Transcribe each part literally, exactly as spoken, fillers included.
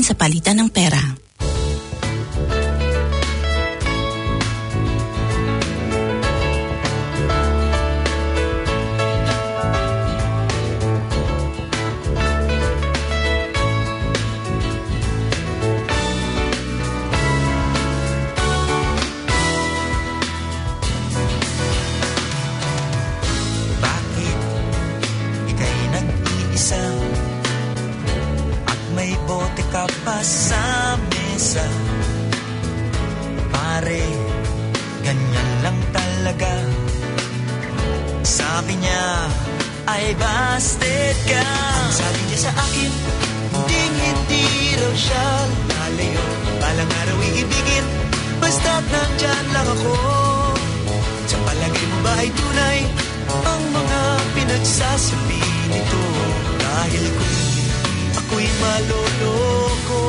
gagawin sa palitan ng pera. Sa mesa, pare, ganyan lang talaga. Sabi niya ay busted ka. Ang sabi niya sa akin, hindi hindi raw siya lalayo. Balang araw iibigin, basta't nandyan lang ako. Sa palagay mo ba ay tunay ang mga pinagsasabi nito? Dahil kung ako'y maloloko,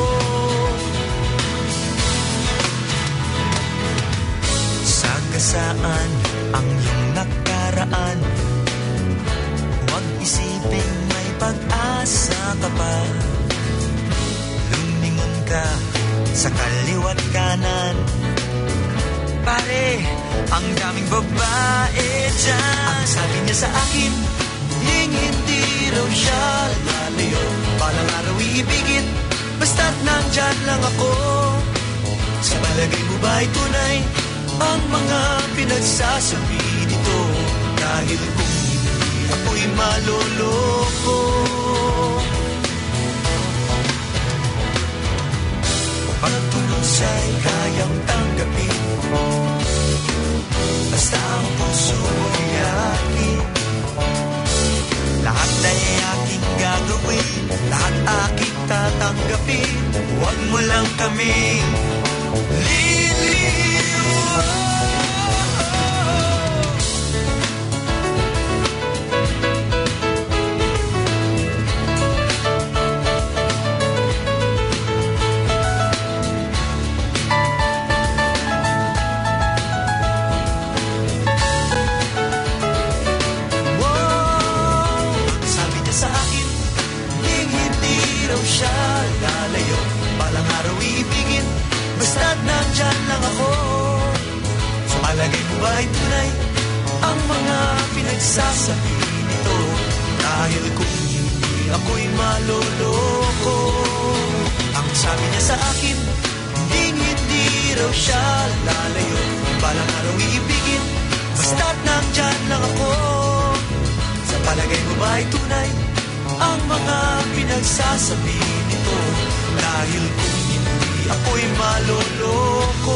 sagasaan ang iyong nakaraan. Huwag isipin may pag-asa ka pa. Lumingon ka sa kaliwat kanan. Pare, ang daming babae dyan. Ang sabi niya sa akin, hindi raw siya lalayo. Balang araw iibigin, basta't nandyan lang ako. Sa palagay mo ba ay tunay ang mga pinagsasabi nito? Dahil kung hindi ako'y maloloko, pagtulusay kayang tanggapin, basta ang puso mo'y akin. Lahat ay aking gagawin, lahat aking tatanggapin. Huwag mo lang kaming liliwan. Siya lalayo, balang araw iibigin, basta't nandyan lang ako. Sa palagay mo ba ay tunay ang mga pinagsasabi nito? Dahil kung hindi ako'y maloloko. Ang sabi niya sa akin, hindi hindi raw siya lalayo, balang araw iibigin, basta't nandyan lang ako. Sa palagay mo ba ay tunay ang mga pinagsasabi nito? Dahil kung hindi ako'y maloloko.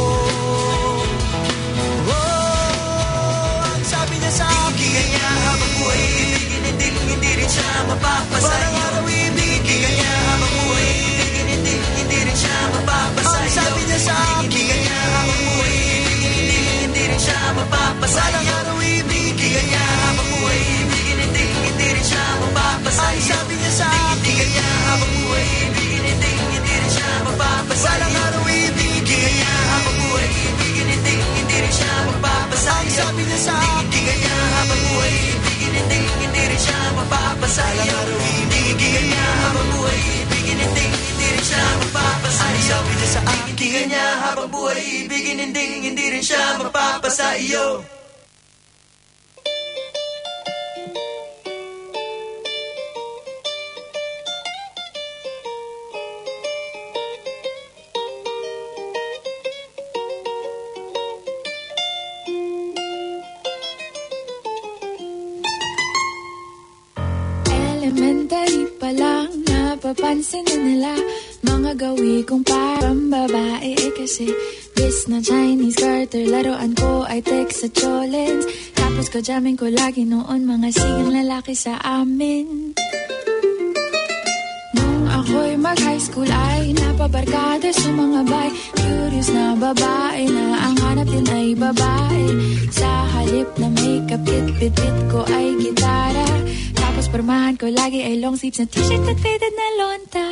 Oh, ang sabi niya sa akin, ibigay niya habang buhay, ibigin hindi, hindi rin siya mapapasaya. Balang araw ibigin niya habang buhay, ibigin hindi, hindi rin siya mapapasaya. Ang sabi niya sa akin, ibigay niya habang buhay, ibigin hindi, hindi rin siya mapapasaya. Balang araw ibigin niya habang buhay, ibigin hindi, hindi rin siya mapapasaya. Ang sabi niya sa akin, ibigin niya habang buhay, ibigin hindi, hindi rin siya mapapasaya. Balang araw ibigin niya habang buhay, ibigin hindi, hindi rin siya mapapasaya. Ang sabi niya sa akin, ibigin niya habang buhay, ibigin hindi, hindi rin siya mapapasaya. Balang araw ibigin niya habang buhay, ibigin hindi, hindi rin siya mapapasaya. Ang sabi niya sa akin, ibigin niya habang buhay, ibigin hindi, hindi rin siya mapapasaya. Papansin na nila mga gawi kong parang babae eh, kasi bis na Chinese garter, laruan ko ay text sa cholens. Tapos ko jamming ko lagi noon mga sigang lalaki sa amin. Nung ako'y mag-high school ay napabarkada sa mga bay. Curious na babae na ang hanap din ay babae. Sa halip na makeup kit, bit-bit ko ay gitara. Tapos pormahan ko lagi ay long sleeves na t-shirt at faded na lonta.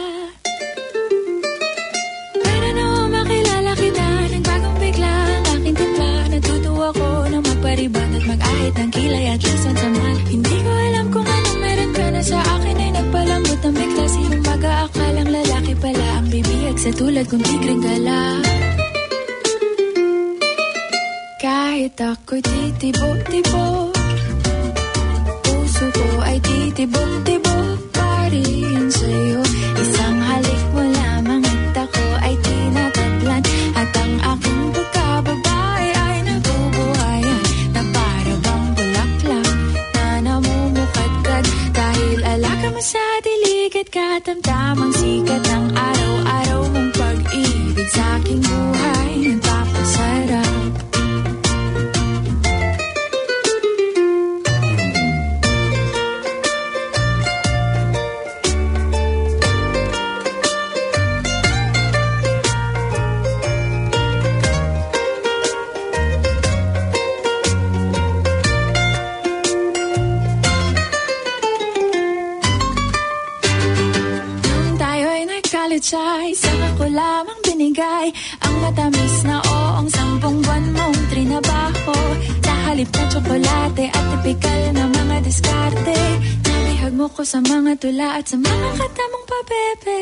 Pero nung makilala kita, nagbagong bigla ang aking timpla. Natutuwa ko na magpariban at mag-ahit ng kilay at lison sa mahal. Hindi ko alam kung anong meron ka na sa akin ay nagpalambot ng bigla. Sinong mag-aakalang lalaki pala ang bibiyag sa tulad kong tigreng gala. Kahit ako'y titibok-tibok, puso ko ay titibok-tibok pa rin sa'yo. Isang halik mo lamang at ako ay tinatablan, at ang aking pagkababae ay nabubuhayan na para bang bulaklak na namumukadkad. Dahil alaga mo sa dilig at katamtamang sikat ng araw-araw mong pag-ibig sa aking buhay nagpapasarap. Isang ako lamang binigay ang matamis na oong sampung buwan mong trinabaho. Sa halip na tsokolate at tipikal na mga diskarte, nalihag mo ko sa mga tula at sa mga katamong pabebe.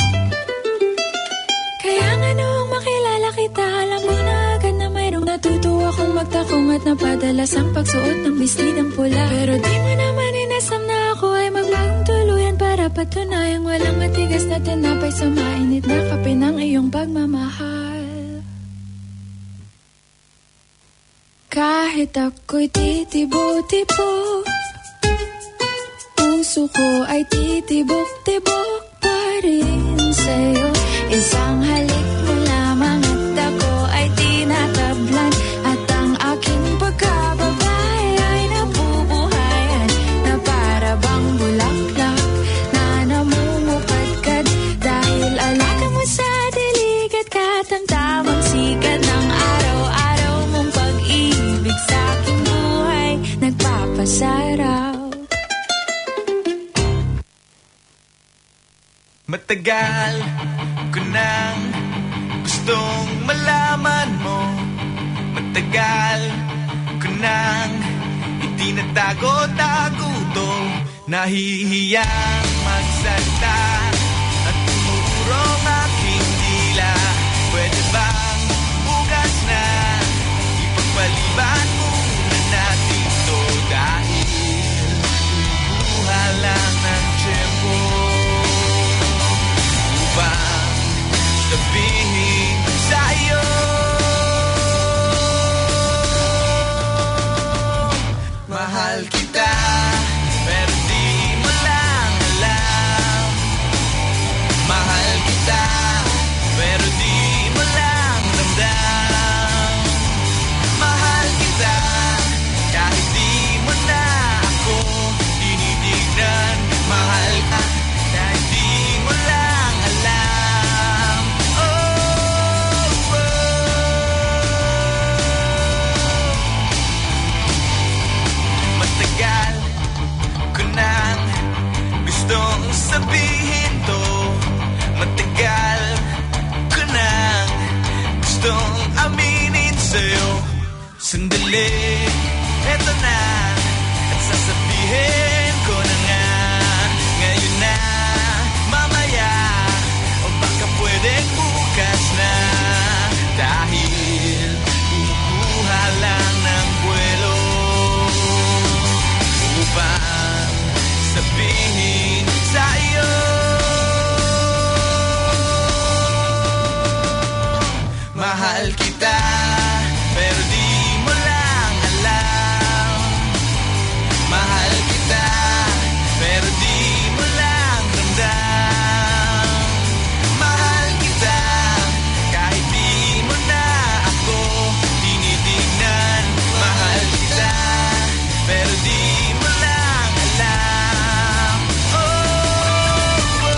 Kaya nga noong makilala kita, alam mo na agad na mayroong natutuwa kong magtakong at napadalas ang pagsuot ng bestidang pula. Pero di mo naman inasam na ako ay magbagong tuluyan para patunayang walang matigas na tinapay sa mainit na kape ng iyong pagmamahal. Kahit ako'y titibok-tibok, puso ko ay titibok-tibok pa rin sa'yo. Isang halik mo lamang at ako ay tinatablan, at ang aking pagkababae ay nabubuhayan na para bang bulaklak na namumukadkad. Dahil alaga mo sa dilig at katamtamang sikat ng araw-araw mong pag-ibig sa aking buhay nagpapasaraw. Matagal ko nang gustong malaman mo, matagal ko nang itinatago-tago to. Nahihiyang magsalita at tumurong aking dila. Pwede bang bukas na ipagpaliban muna natin to, dahil buha lang ng tiyempo upang sabihin sa'yo mahal kita, pero di mo lang alam. Mahal kita, pero di mo lang ramdam. Mahal kita, kahit di mo na ako tinitignan. Mahal ka, kahit di mo lang alam. Oh, oh. Matagal ko nang gustong sabihin to, matagal ko nang gustong aminin sa'yo. Sandali, eto na, at sasabihin ko na nga ngayon na, mamaya, o baka pwedeng bukas na, dahil kukuha lang ng buwelo upang sabihin sa'yo mahal kita, pero di mo lang alam. Mahal kita, pero di mo lang ramdam. Mahal kita, kahit di mo na ako tinitignan. Mahal kita, pero di mo lang alam. Oh, oh.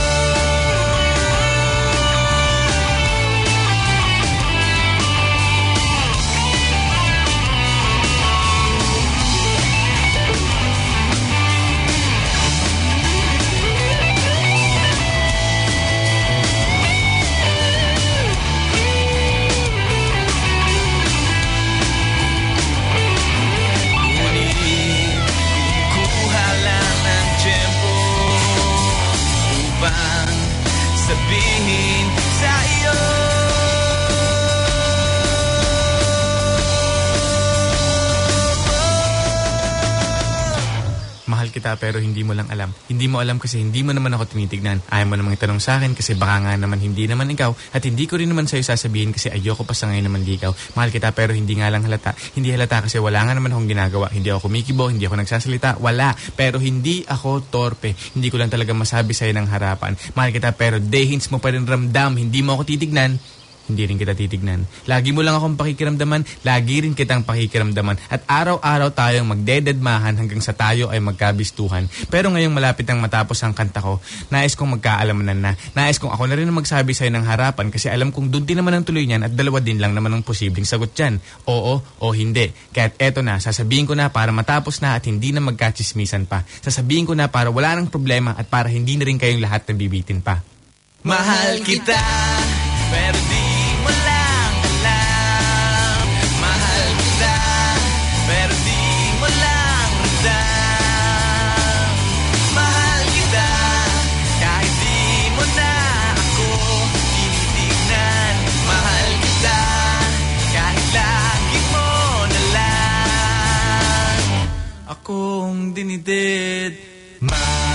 kita pero hindi mo lang alam. Hindi mo alam kasi hindi mo naman ako tinitignan. Ayaw mo namang itanong sa akin kasi baka nga naman hindi naman ikaw. At hindi ko rin naman sa'yo sasabihin kasi ayoko pa sa ngayon naman di ikaw. Mahal kita pero hindi nga lang halata. Hindi halata kasi wala nga naman akong ginagawa. Hindi ako kumikibo, hindi ako nagsasalita. Wala. Pero hindi ako torpe. Hindi ko lang talaga masabi sa'yo ng harapan. Mahal kita pero dehins mo pa rin ramdam. Hindi mo ako titignan. Hindi rin kita titignan. Lagi mo lang akong pakikiramdaman, lagi rin kitang pakikiramdaman. At araw-araw tayong magdededmahan hanggang sa tayo ay magkabistuhan. Pero ngayong malapit nang matapos ang kanta ko, nais kong magkaalamanan na. Nais kong ako na rin ang magsabi sa'yo ng harapan kasi alam kong doon din naman ang tuloy niyan at dalawa din lang naman ang posibleng sagot dyan. Oo o hindi. Kaya't eto na, sasabihin ko na para matapos na at hindi na magkachismisan pa. Sasabihin ko na para wala nang problema at para hindi na rin kayong lahat nabibitin pa. Mahal kita, pero di mo lang alam. Mahal kita, pero di mo lang ramdam. Mahal kita, kahit di mo na ako tinitignan. Mahal kita, kahit lagi mo na lang akong dinidid. Mahal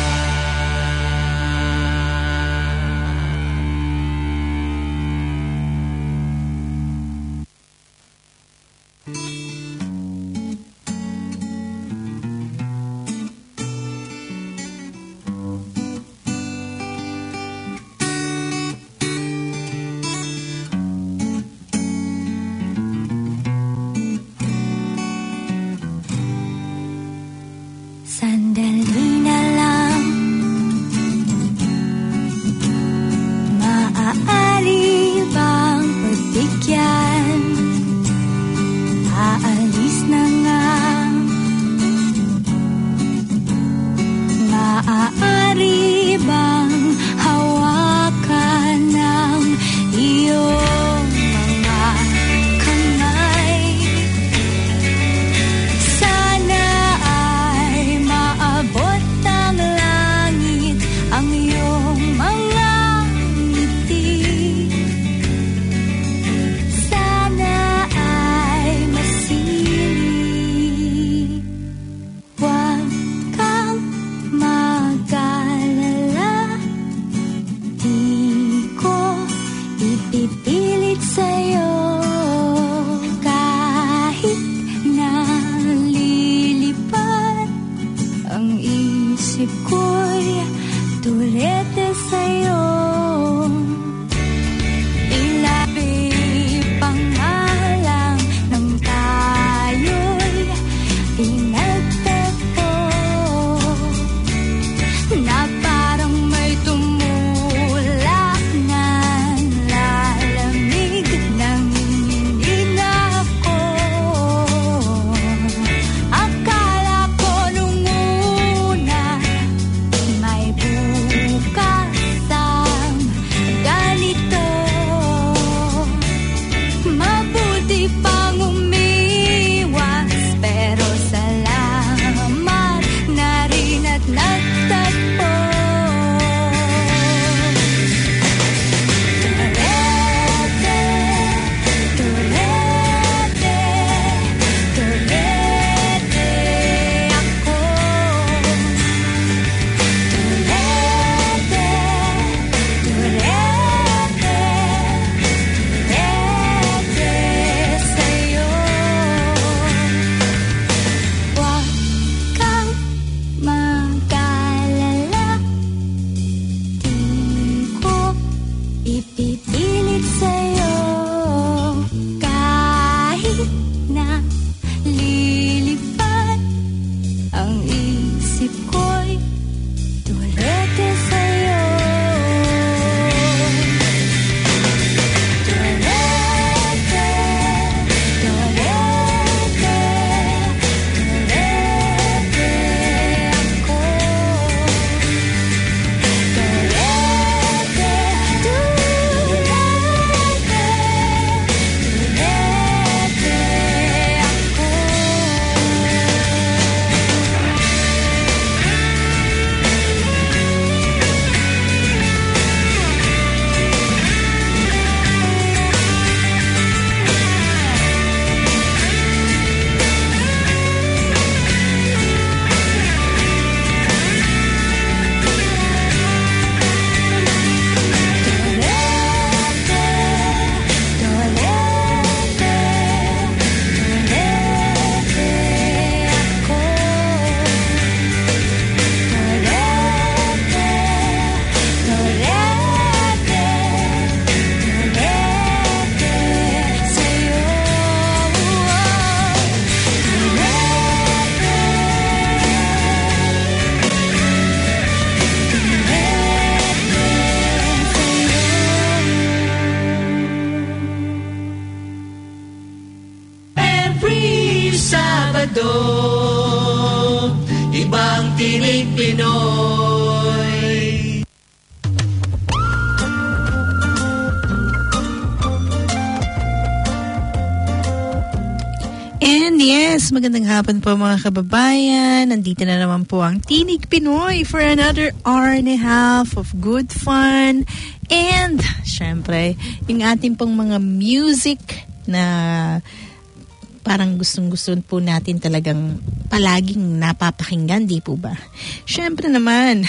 Sabado, ibang tinig Pinoy. And yes, magandang hapon po mga kababayan. Nandito na naman po ang Tinig Pinoy for another hour and a half of good fun. And, syempre, yung ating pong mga music na parang gustong-gusto po natin talagang palaging napapakinggan, di po ba? Syempre naman,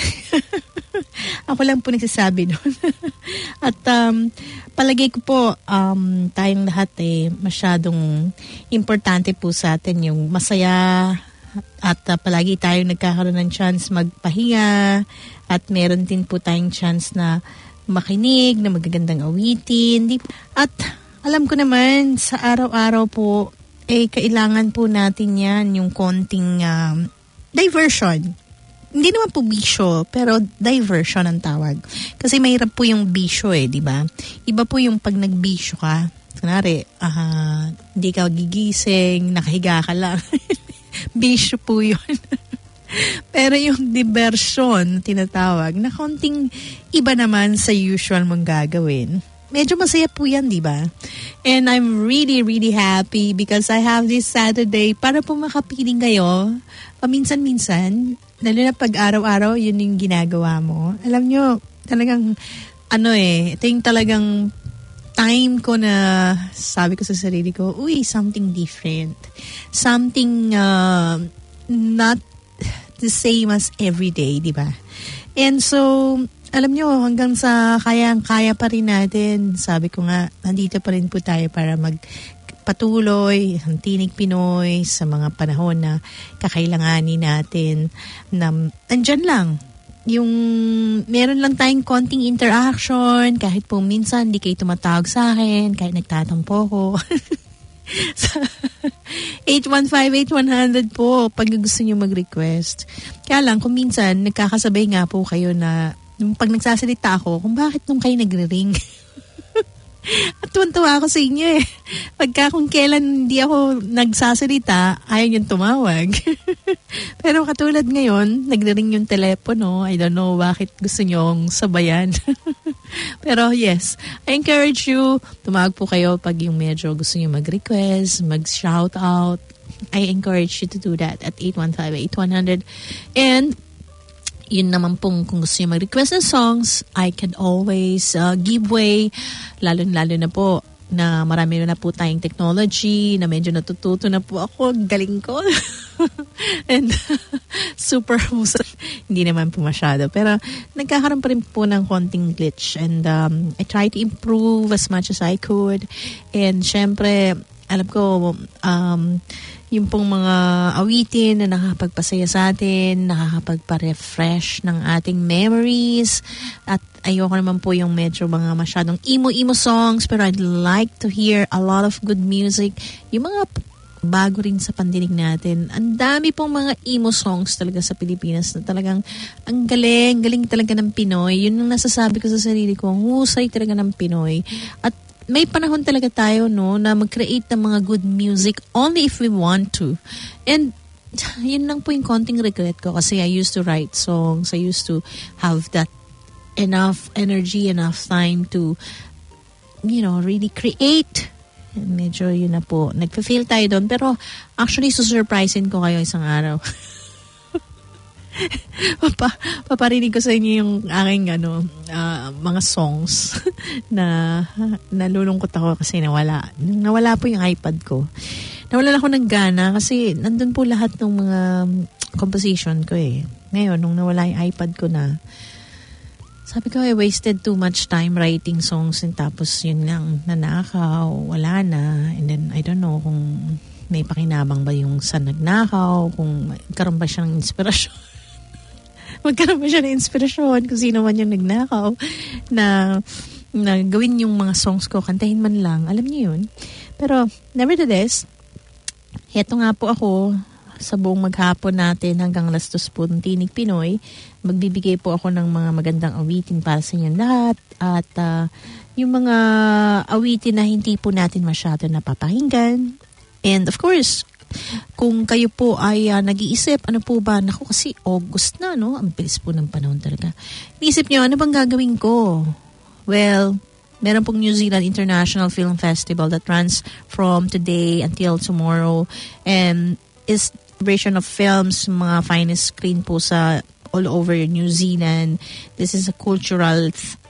ako lang po nagsasabi nun. At um, palagay ko po, um, tayong lahat eh, masyadong importante po sa atin yung masaya at uh, palagi tayong nagkakaroon ng chance magpahinga at meron din po tayong chance na makinig na magagandang awitin. At alam ko naman, sa araw-araw po, eh, kailangan po natin yan, yung konting um, diversion. Hindi naman po bisyo, pero diversion ang tawag. Kasi mahirap po yung bisyo eh, di ba? Iba po yung pag nagbisyo ka, kunwari, uh, hindi ka gigising, nakahiga ka lang. Bisyo po yun. Pero yung diversion, tinatawag, na konting iba naman sa usual mong gagawin. Medyo masaya po yan, di ba? And I'm really, really happy because I have this Saturday para po makapiling kayo. Paminsan-minsan, lalo na pag araw-araw, yun yung ginagawa mo. Alam nyo, talagang, ano eh, ito yung talagang time ko na sabi ko sa sarili ko, uy, something different. Something uh, not the same as every day, di ba? And so, alam nyo, hanggang sa kayang-kaya pa rin natin, sabi ko nga, nandito pa rin po tayo para magpatuloy ang Tinig Pinoy sa mga panahon na kakailanganin natin na andyan lang. Yung meron lang tayong konting interaction, kahit po minsan hindi kayo tumatawag sa akin, kahit nagtatampo ko. eight one five, eight one zero zero po pag gusto nyo mag-request. Kaya lang, kung minsan nagkakasabay nga po kayo na nung pag nagsasalita ako, kung bakit nung kayo nagre-ring. At tuwan-tuwa ako sa inyo eh. Pagka kung kailan hindi ako nagsasalita, ayaw yung tumawag. Pero katulad ngayon, nagre-ring yung telepono. I don't know bakit gusto nyong sabayan. Pero yes, I encourage you, tumawag po kayo pag yung medyo gusto nyo mag-request, mag-shout out. I encourage you to do that at eight one five, eight one zero zero. And yun naman pong kung gusto nyo mag-request ng songs, I can always uh, give way, lalo-lalo na po na marami na po tayong technology, na medyo natututo na po ako, galing ko. And super musal. Hindi naman po masyado. Pero nagkakaroon pa rin po ng konting glitch. And um, I try to improve as much as I could. And syempre, alam ko, um, yung pong mga awitin na nakakapagpasaya sa atin, nakakapagpa-refresh ng ating memories. At ayoko naman po yung medyo mga masyadong emo-emo songs, pero I'd like to hear a lot of good music. Yung mga bago rin sa pandinig natin. Ang dami pong mga emo songs talaga sa Pilipinas na talagang ang galing, galing talaga ng Pinoy. Yun ang nasasabi ko sa sarili ko, ang husay talaga ng Pinoy. At may panahon talaga tayo, no, na mag-create ng mga good music only if we want to. And yun lang po yung konting regret ko kasi I used to write songs. I used to have that enough energy, enough time to, you know, really create. And medyo yun na po. Nagpa-feel tayo doon. Pero actually, susurprisein ko kayo isang araw. Papa, paparinig ko sa inyo yung aking ano, uh, mga songs na nalulungkot ako kasi nawala. Nawala po yung iPad ko. Nawala ako ng gana kasi nandun po lahat ng mga composition ko eh. Ngayon, nung nawala yung iPad ko na, sabi ko, I wasted too much time writing songs and tapos yun lang, nanakaw, wala na. And then, I don't know kung may pakinabang ba yung sa nagnakaw, kung karoon ba siyang inspirasyon. Magkaroon ba siya ng inspirasyon kung sino man yung nagnakaw na, na gawin yung mga songs ko, kantahin man lang. Alam niyo yun. Pero, nevertheless, heto nga po ako sa buong maghapon natin hanggang alas dos po ng Tinig Pinoy. Magbibigay po ako ng mga magandang awitin para sa inyo lahat. At uh, yung mga awitin na hindi po natin masyado napapakinggan. And of course, kung kayo po ay uh, nag-iisip, ano po ba? Naku, kasi August na, no? Ang bilis po ng panahon talaga. Iisip nyo, ano bang gagawin ko? Well, meron pong New Zealand International Film Festival that runs from today until tomorrow and is version of films, mga finest screen po sa all over New Zealand. This is a cultural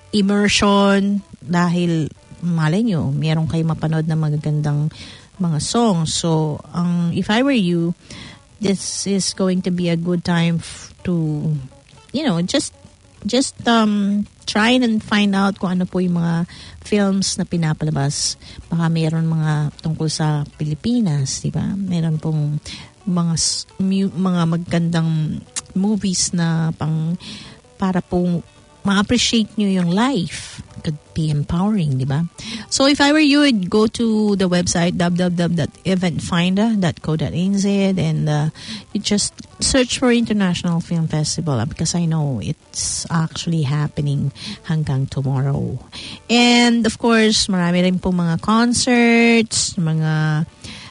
immersion dahil malay nyo, meron kayo mapanood na magagandang mga songs. So, um, if I were you, this is going to be a good time f- to, you know, just just um try and find out kung ano po yung mga films na pinapalabas. Baka meron mga tungkol sa Pilipinas, di ba? Meron pong mga mu- mga magandang movies na pang para po ma-appreciate nyo yung life. Could be empowering, di ba? So if I were you, I'd go to the website w w w dot event finder dot co dot n z and uh, you just search for International Film Festival because I know it's actually happening hanggang tomorrow. And of course, marami rin po mga concerts, mga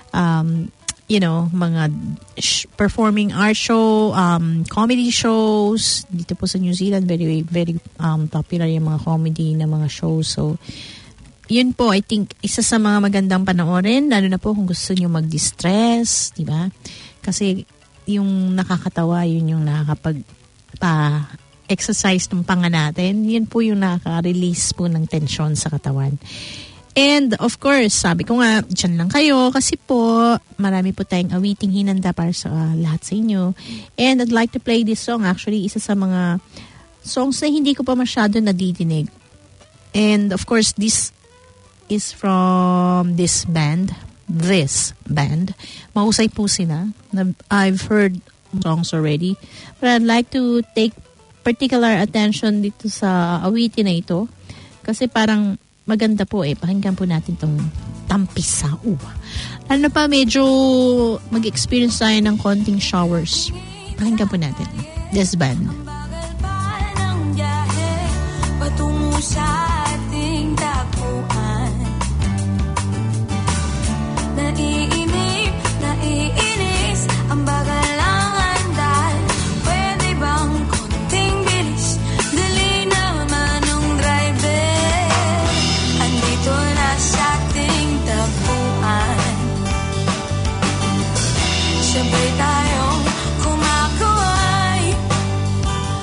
um, you know, mga sh- performing art show, um, comedy shows. Dito po sa New Zealand, very, very um, popular yung mga comedy na mga shows. So, yun po, I think, isa sa mga magandang panoorin, lalo na po kung gusto nyo mag-distress, di ba? Kasi yung nakakatawa, yun yung nakakapag pa exercise ng panga natin. Yun po yung nakaka-release po ng tensyon sa katawan. And of course, sabi ko nga, dyan lang kayo kasi po marami po tayong awiting hinanda para sa uh, lahat sa inyo. And I'd like to play this song. Actually, isa sa mga songs na hindi ko pa masyado nadidinig. And of course, this is from this band. This band. Mahusay po sila. I've heard songs already. But I'd like to take particular attention dito sa awitin na ito. Kasi parang maganda po eh. Pakinggan po natin itong Tampisao. Ano pa, medyo mag-experience tayo ng konting showers. Pakinggan po natin. This band. Patungo sa ating tapuan. Naiinip, naiinis, ang bagal ang andal. Pwede bang konting bilis? Dali naman ang driver. Andito na sa ating tapuan. Sabay tayong kumakaway.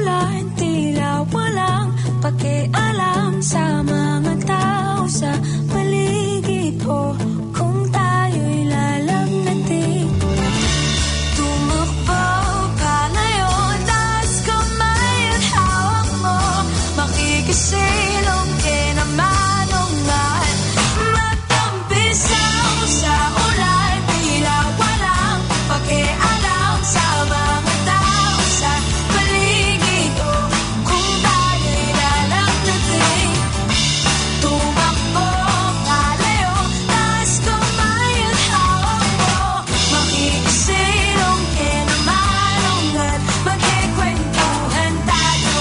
ulan, tila walang pakialam sa mga tao sa paligid ko. Kung tayo'y lalagnatin, tumakbo palayo, taas kamay at hawak mo, makikisilong kinamanungan, magtampisaw sa ulan, tila walang pakialam sa mga tao sa paligid ko. Kung tayo'y lalagnatin, tumakbo palayo, taas kamay at hawak mo, makikisilong kinamanungan, magkikwentuhan tayo.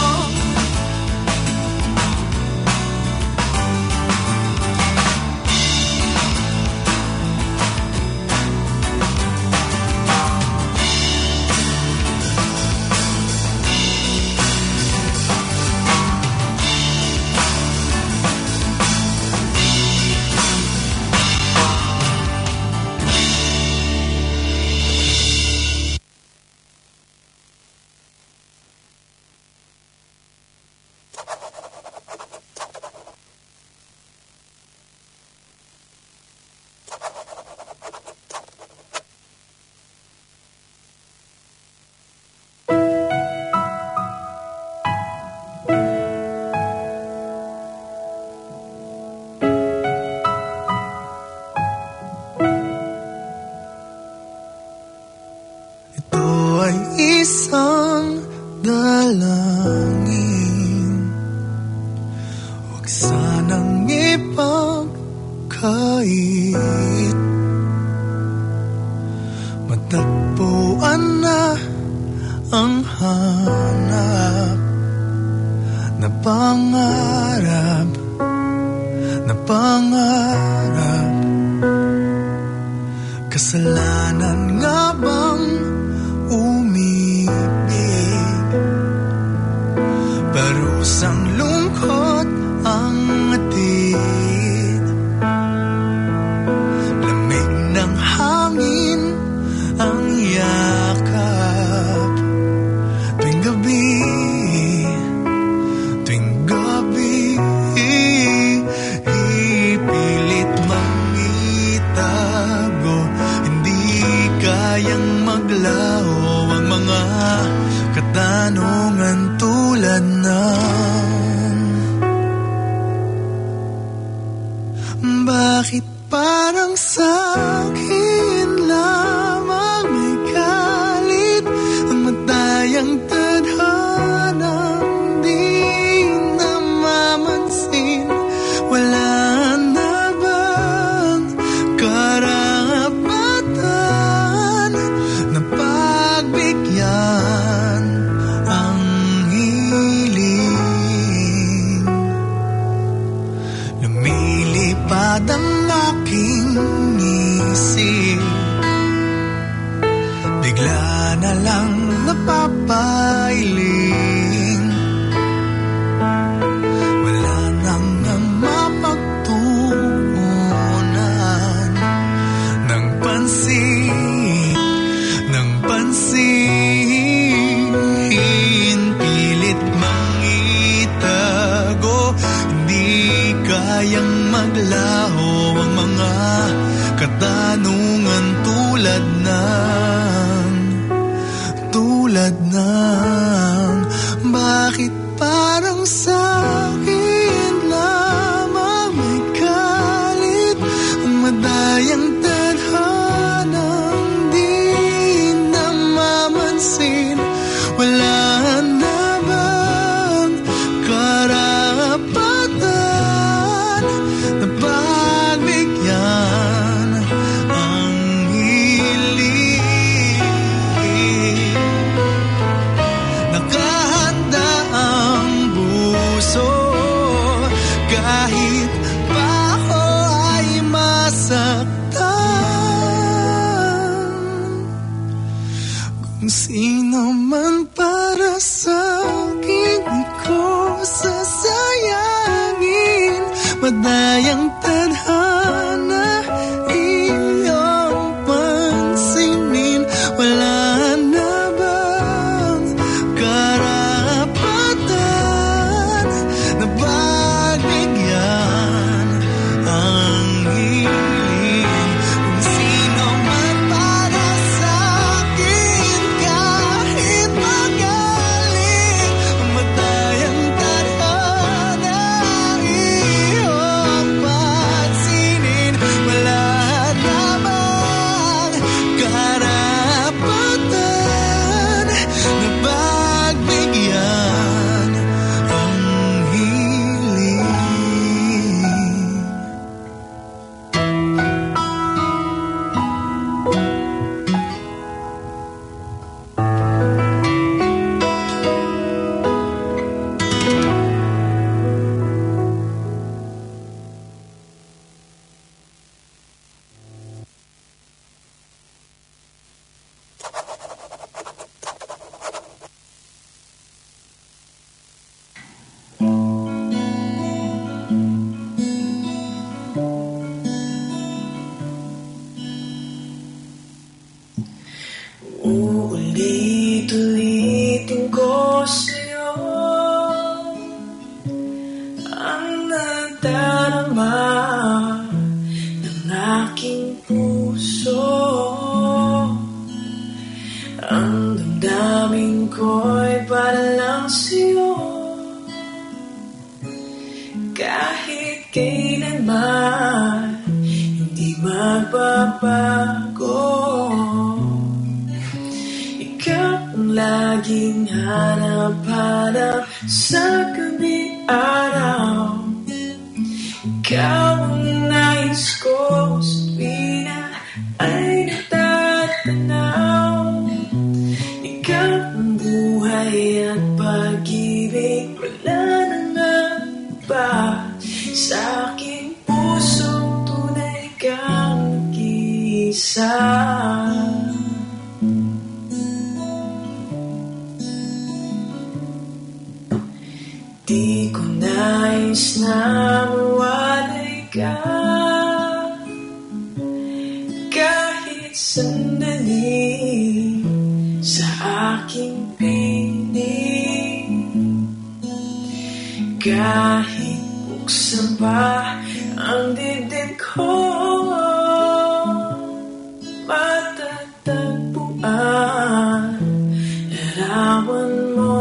Ito ay isang dalangin, huwag sanang ipagkait, matagpuan na ang hanap na pangarap, na pangarap. Kasalanan nga bang umibig? Parusang lungkot ang atid, lamig ng hangin ang yakap. Tuwing gabi, tuwing gabi, ipilit mangitago, hindi kayang maglaho ang mga katanungan tulad ng bakit parang sa'kin lamang may galit ang matayang tadhanang di namamansin? Wala na bang karapatan na pagbigyan ang hiling? Lumilipad ang aking isip, bigla na lang napapailing. Wala nang ang mapagtuunan ng pansin, ng pansin. Pilit mangitago, hindi kayang maglaho ang mga katanungan tulad ng, tulad ng bakit parang sa'kin lamang may galit ang madayang tadhanang di namamansin? Wala na bang karapatan na pagbigyan ang hiling? Nakahanda ang puso kahit pa ako ay masaktan. Kung sino man para sa'kin, di ko sasayangin. Madayang tadhana, iyong pansinin. Wala na bang karapatan lang sa'yo. Kahit kailanman hindi magbabago. Ikaw ang laging hanap-hanap sa gabi araw. Ikaw ang nais ko sa tuwina ay natatanaw. Ikaw ang buhay at pag-ibig, wala na nga ba sa aking pusong tunay kang nag-iisa. Di ko nais na mawalay ka kahit sandali sa aking piling. Kahit buksan pa ang dibdib ko, matatagpuan larawan mo.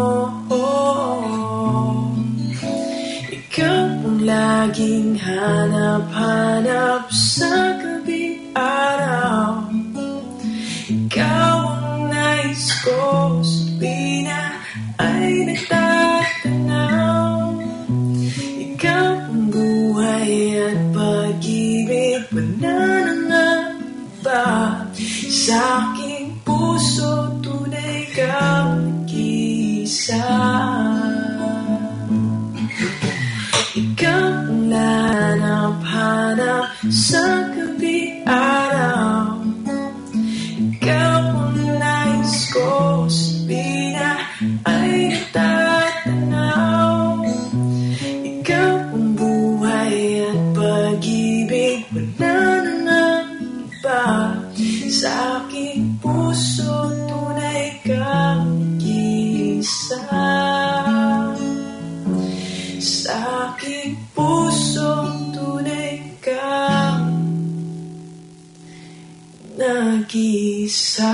Laging hanap-hanap sa gabi araw. Ikaw ang nais ko sa tuwina ay nagtatanaw. Ikaw ang buhay at pag-ibig, wala na nga ba sa aking puso tunay kang nag-iisa. Ikaw ang hanap-hanap sa gabi araw. Ikaw ang nais ko sa tuwina ay natatanaw. Ikaw ang buhay at pag-ibig, wala na nga ba sa aking puso tunay kang nag-iisa. Sa aking puso tunay kang nag-iisa.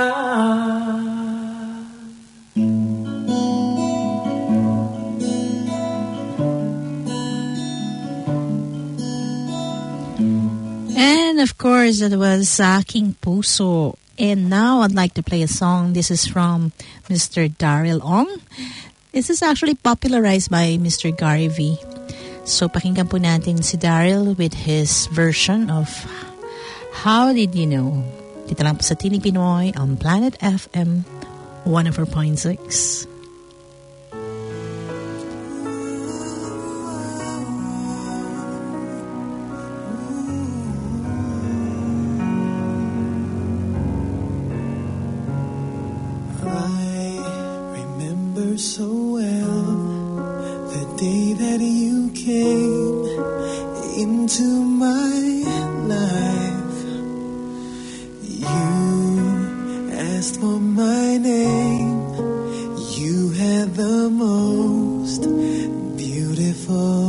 And of course, that was Sa Aking Puso. And now I'd like to play a song. This is from Mister Daryl Ong. This is actually popularized by Mister Gary V. So pakinggan po natin si Daryl with his version of How Did You Know? Dito lang po sa Tinig Pinoy on Planet F M one oh four point six. So well the day that you came into my life. You asked for my name. You had the most beautiful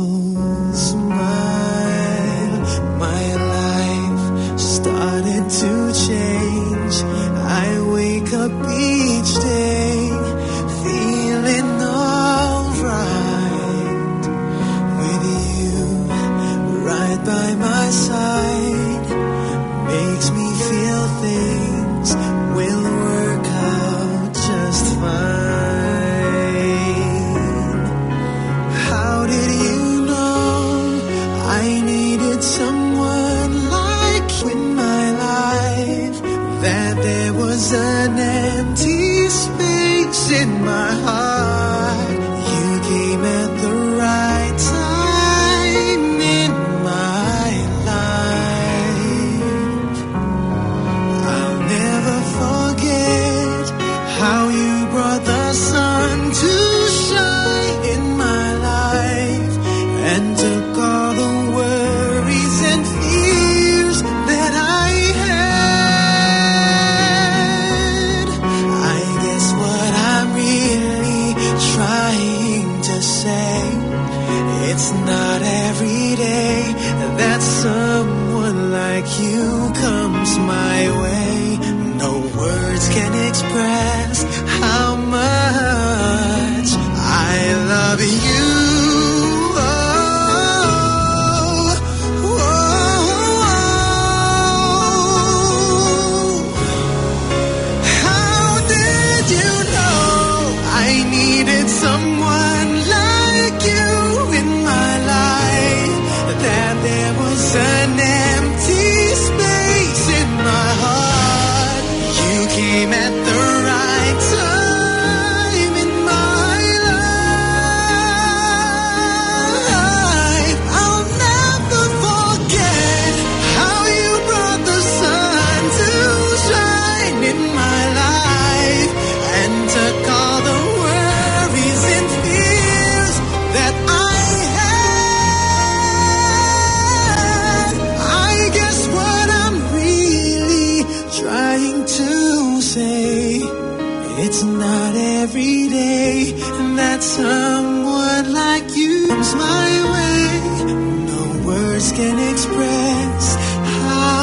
smile. My life started to change. I wake up each day feeling alright with you right by my side. Makes me feel things will work out just fine. How did you know I needed someone like you in my life? That there was an empty space in my heart. You came at the right time in my life. I'll never forget how you brought the sun to shine in my life and took all the worries and fears that I had. I guess what I'm really trying to say, it's not every day that someone like you comes my way. No words can express how much loving you. Someone like you in my life, that there was an empty space in my heart. You came at the right time in my life. I'll never forget how you brought the sun to shine in my life and took all the and fears that I had. I guess what I'm really trying to say, it's not every day that someone like you comes my way. No words can express how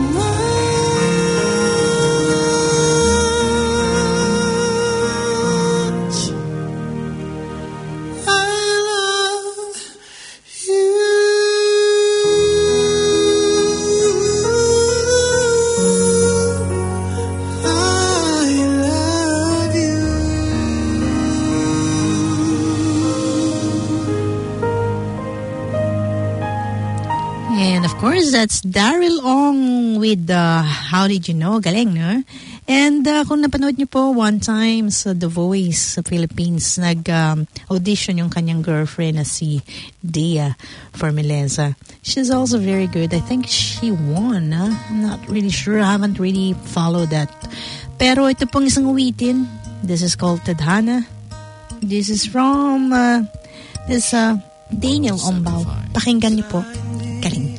that's Daryl Ong with uh, How Did You Know? Galing, no? And uh, kung napanood niyo po one time sa The Voice sa Philippines, nag-audition um, yung kanyang girlfriend na si Dea Formeleza. She's also very good. I think she won. Huh? I'm not really sure. I haven't really followed that. Pero ito pong isang uwitin. This is called Tadhana. This is from uh, this uh, Daniel Ombao. Pakinggan niyo po. Galing.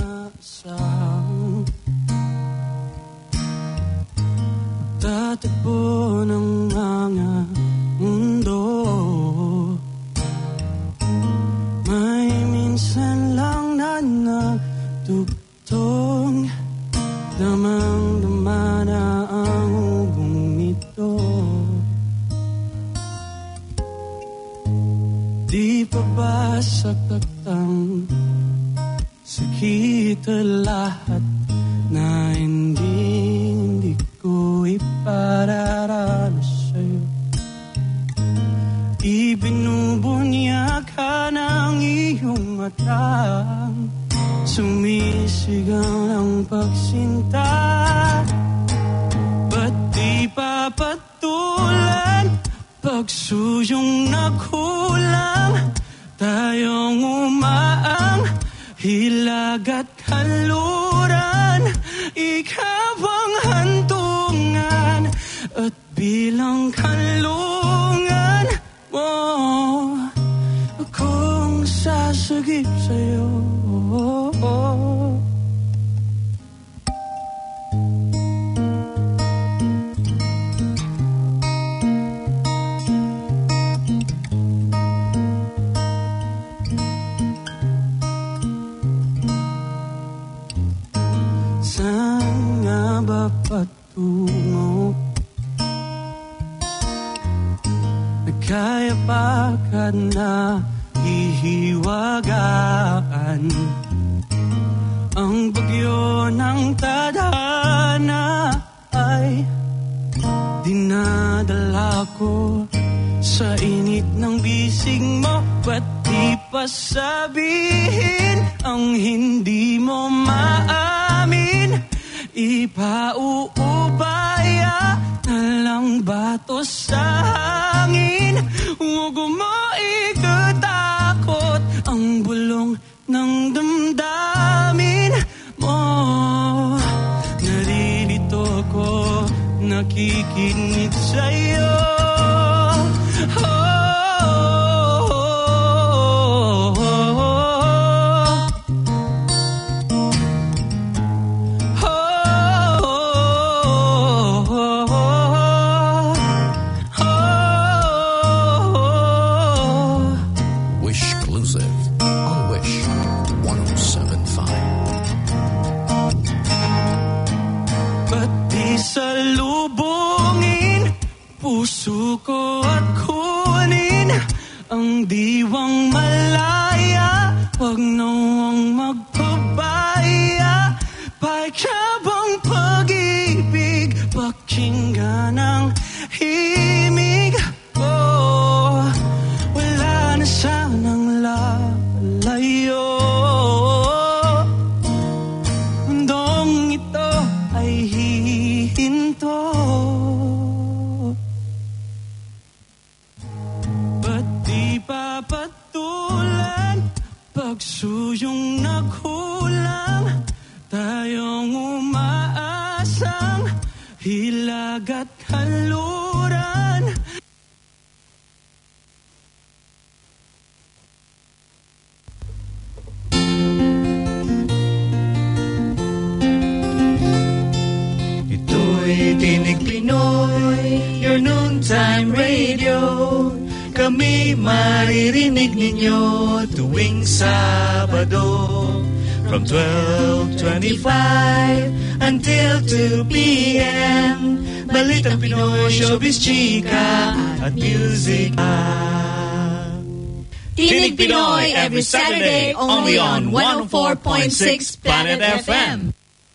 Tatakbo ng mga mundo, may minsan lang na nagtugtong, damang-dama na ang hugong ito. Di pa ba saktaktang sakit lahat na hindi, hindi ko ipararanas sa'yo. Ibinubunyag ka ng iyong mata, sumisigaw ng pagsinta. Ba't di papatulan pagsuyong nagkulang, tayong umaang hilag at kanluran. Ikaw ang hantungan at bilang kanlungan mo, akong sasagip sa'yo. Saan nga ba patungo? Nagkaya pa ka na hihiwagaan ang bagyo ng tadhana ay dinadala ko sa init ng bisig mo. Ba't di pa sabihin ang hindi mo maamin? Ipauubaya na lang bato sa hangin. Huwag mo ikatakot ang bulong ng damdamin mo. Naririto ko, nakikinig sa'yo. Oh, ang diwang malaya, wag nawang magpabaya. Paikabang pag-ibig, pakinggan ang himig. Oh, wala na sanang lalayo. Mundong ito ay hihinto. Ba't di papatulan pagsuyong naghulang? Tayong umaasang hilag at haluran. Ito'y Tinig Pinoy, your noontime radio. Kami maririnig ninyo tuwing Sabado from twelve twenty-five until two p.m. Balitang Pinoy, showbiz, chika at music. Tinig Pinoy every Saturday only on one oh four point six Planet F M.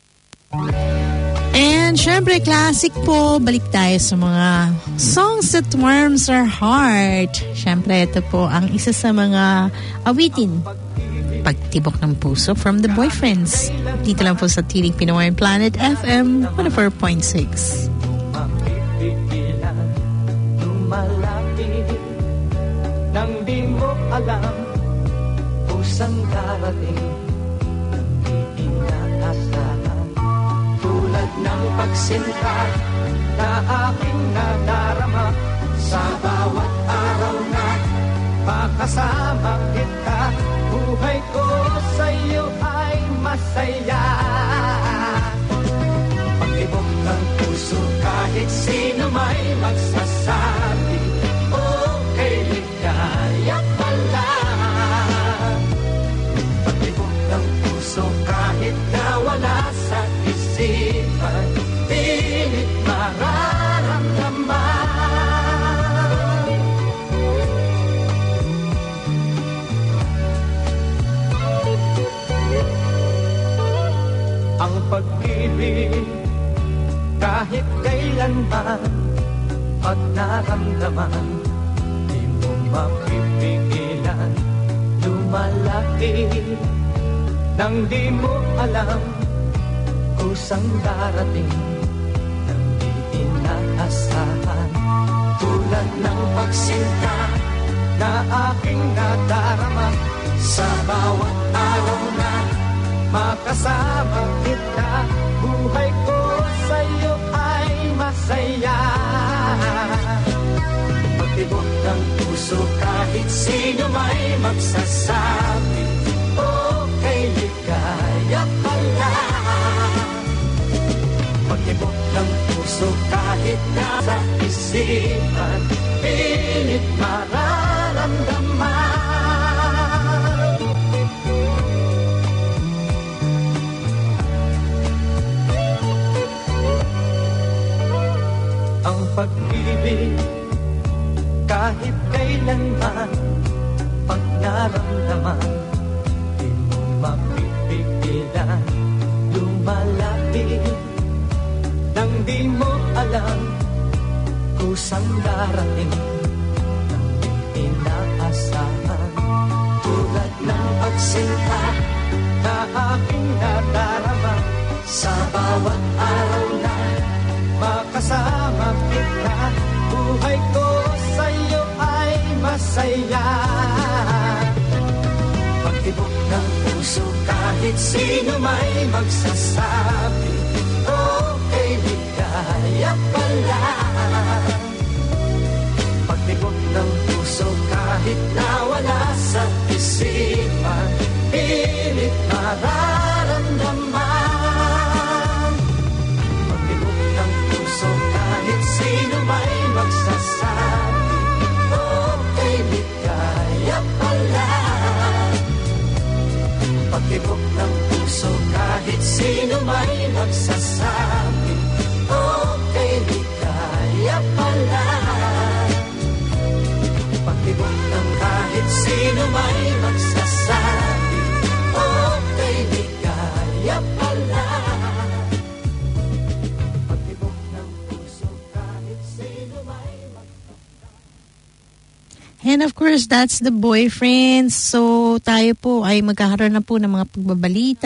And syempre, classic po. Balik tayo sa mga songs that warms our heart. Syempre, ito po ang isa sa mga awitin. Pagtibok ng puso from The Boyfriends. Dito lang po sa Tinig Pinoy Planet F M one oh four point six. Mapipigilan, lumalapit, nang di mo alam kung saan darating, nang di inaasahan. Tulad ng pagsinta na aking nadarama sa bawat araw na makasama kita. Buhay ko sa'yo ay masaya. Pag-ibok ng puso kahit sino may magsasabi, okay, ligaya pala. Pag-ibok ng puso kahit nawala sa isipan, pilit mararamdaman. Ang pag-ibig kahit kailanman, pag naramdaman, di mo mapipigilan, lumalaki, nang di mo alam kung saan darating, nang di inaasahan. Tulad ng pagsinta na aking nadarama sa bawat araw na makasama kita. Buhay ko sa'yo ay masaya. Pag-ibok ng puso kahit sino may magsasabi, okay, ligaya pala. Pag-ibok ng puso kahit nasa isipan, pilit mararamdaman. Ang pag-ibig kahit kailanman, pag naramdaman, di mo mapipigilan, lumalapit, nang di mo alam kung saan darating, nang di inaasahan. Tulad ng pagsinta na aking nadarama sa bawat araw na makasama kita. Buhay ko sa'yo ay masaya. Pag-ibok ng puso kahit sino may magsasabi, okay, ligaya pala. Pag-ibok ng puso kahit nawala sa isipan, pilit mararamdaman. Pag-ibok ng puso kahit sino may magsasabi, okay, ligaya pala. Pag-ibok ng puso kahit sino may magsasabi, okay, ligaya pala. Pag-ibok ng Sino may magsasabi, okay, ligaya pala. Pag-ibok ng puso kahit sino may And of course, that's the Boyfriends. So, tayo po ay magkakaroon na po ng mga pagbabalita.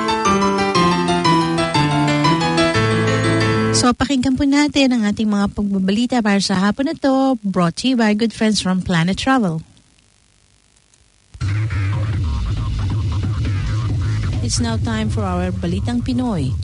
So, pakinggan po natin ang ating mga pagbabalita para sa hapon na to, brought to you by good friends from Planet Travel. It's now time for our Balitang Pinoy.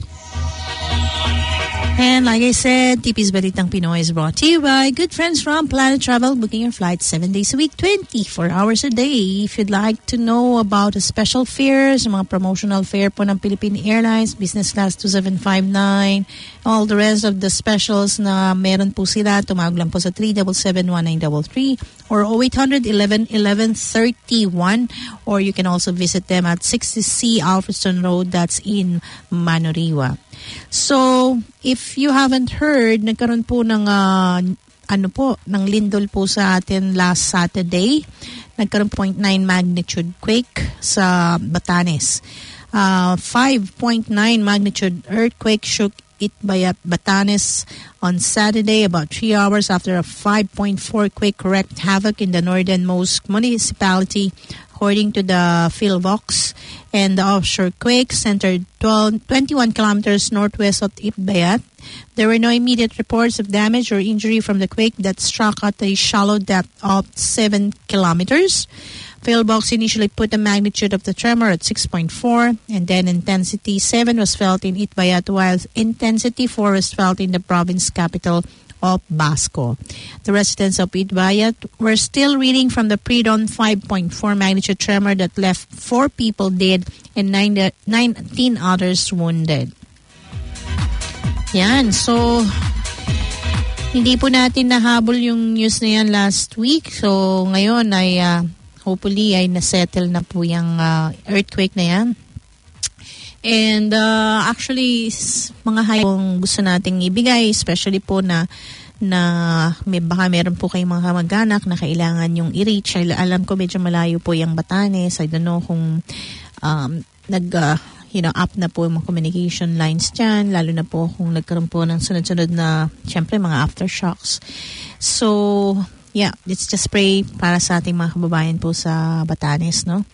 And like I said, T P's Balitang Pinoy is brought to you by good friends from Planet Travel, booking your flights seven days a week, twenty-four hours a day. If you'd like to know about the special fares, mga promotional fare po ng Philippine Airlines, business class two seven five nine, all the rest of the specials na meron po sila, tumawag lang po sa three seven seven, one nine three three or oh eight hundred, eleven, eleven, thirty-one, or you can also visit them at sixty C Alfredson Road, that's in Manoriwa. So, if you haven't heard, nagkaroon po ng uh, ano po, ng lindol po sa atin last Saturday. Nagkaroon po point nine magnitude quake sa Batanes. Uh, five point nine magnitude earthquake shook Itbayat, Batanes on Saturday, about three hours after a five point four quake wreaked havoc in the northernmost municipality, according to the PhilVox. And the offshore quake centered twelve, twenty-one kilometers northwest of Itbayat. There were no immediate reports of damage or injury from the quake that struck at a shallow depth of seven kilometers. PhilVox initially put the magnitude of the tremor at six point four, and then intensity seven was felt in Itbayat, while intensity four was felt in the province capital of Basco. The residents of Itbayat were still reeling from the pre-dawn five point four magnitude tremor that left four people dead and nine, nineteen others wounded. Yan, so hindi po natin nahabol yung news na yan last week. So ngayon ay uh, hopefully ay nasettle na po yung uh, earthquake na yan. And uh, actually, mga hayong gusto nating ibigay, especially po na na may, baka meron po kayong mga kamag-anak na kailangan yung i-reach. Alam ko medyo malayo po yung Batanes. I don't know kung um, nag, uh, you know, up na po yung mga communication lines dyan, lalo na po kung nagkaroon po ng sunod-sunod na, syempre, mga aftershocks. So, yeah, let's just pray para sa ating mga kababayan po sa Batanes, no?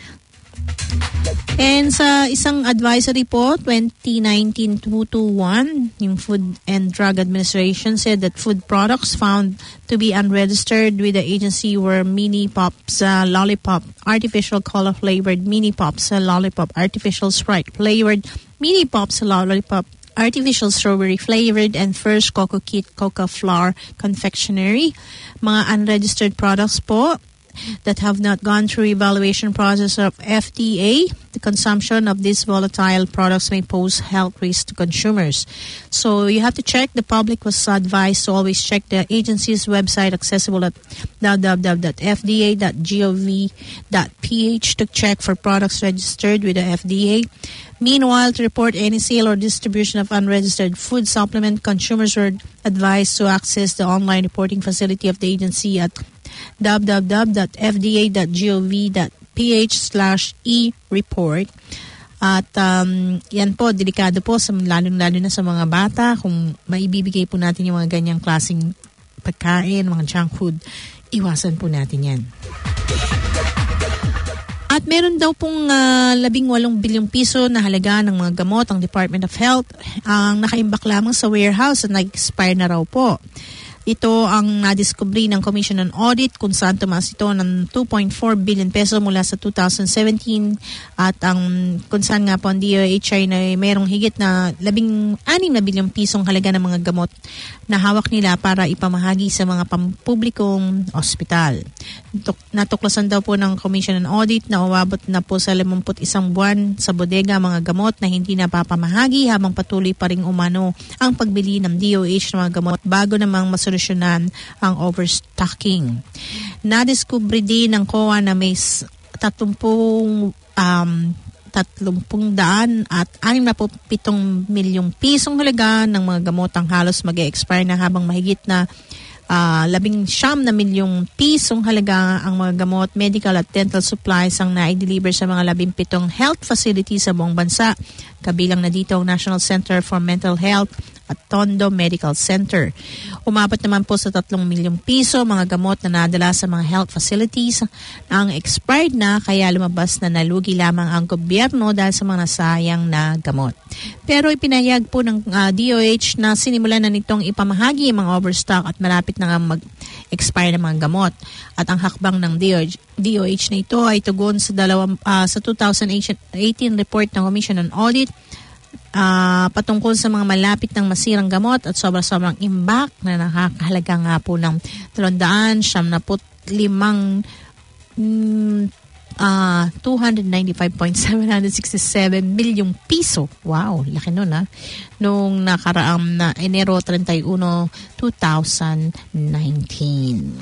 And sa isang advisory po, twenty nineteen two twenty-one, yung Food and Drug Administration said that food products found to be unregistered with the agency were Mini Pops uh, Lollipop, artificial color-flavored Mini Pops uh, Lollipop, artificial Sprite-flavored Mini Pops Lollipop, artificial strawberry-flavored, and First Cocoa Kit Coca Flour Confectionery. Mga unregistered products po that have not gone through evaluation process of F D A. The consumption of these volatile products may pose health risks to consumers. So you have to check. The public was advised to always check the agency's website, accessible at w w w dot f d a dot gov dot p h, to check for products registered with the F D A. Meanwhile, to report any sale or distribution of unregistered food supplement, consumers were advised to access the online reporting facility of the agency at w w w dot f d a dot gov dot p h slash e report. At um, yan po, delikado po, sa, lalo-lalo na sa mga bata. Kung maibibigay po natin yung mga ganyang klaseng pagkain, mga junk food, iwasan po natin yan. At meron daw pong uh, labing walong bilyong piso na halaga ng mga gamot ang Department of Health ang nakaimbak lamang sa warehouse at nag-expire na raw po. Ito ang nadiskubre ng Commission on Audit kung saan tumaas ito ng two point four billion peso mula sa two thousand seventeen, at ang kung saan nga po ang D O H ay na mayroong higit na labing anim na bilyong pisong halaga ng mga gamot na hawak nila para ipamahagi sa mga pampublikong ospital. Natuklasan daw po ng Commission on Audit na umabot na po sa limampu't isang buwan sa bodega mga gamot na hindi napapamahagi habang patuloy pa ring umano ang pagbili ng D O H ng mga gamot bago namang masolusyonan ang overstocking. Nadiskubre din ng C O A na may tatlumpung um, tatlumpung daan at anim na po pitong milyong pisong halaga ng mga gamot ang halos mag-e-expire na, habang mahigit na Uh, labing siyam na milyong pisong halaga ang mga gamot, medical at dental supplies ang na-deliver sa mga labing pitong health facilities sa buong bansa. Kabilang na dito ang National Center for Mental Health at Tondo Medical Center. Umabot naman po sa tatlong milyong piso mga gamot na nadala sa mga health facilities na ang expired na, kaya lumabas na nalugi lamang ang gobyerno dahil sa mga nasayang na gamot. Pero ipinahayag po ng uh, D O H na sinimulan na nitong ipamahagi ang mga overstock at malapit na nga mag-expire ng mga gamot. At ang hakbang ng D O H na ito ay tugon sa, dalawang, uh, sa two thousand eighteen report ng Commission on Audit uh, patungkol sa mga malapit ng masirang gamot at sobra-sobrang imbak na nakakahalaga nga po ng dalawang siyam na limang mm, uh, two hundred ninety-five point seven six seven milyong piso. Wow, laki nun ha. Nung nakaraang na Enero thirty-one, twenty nineteen.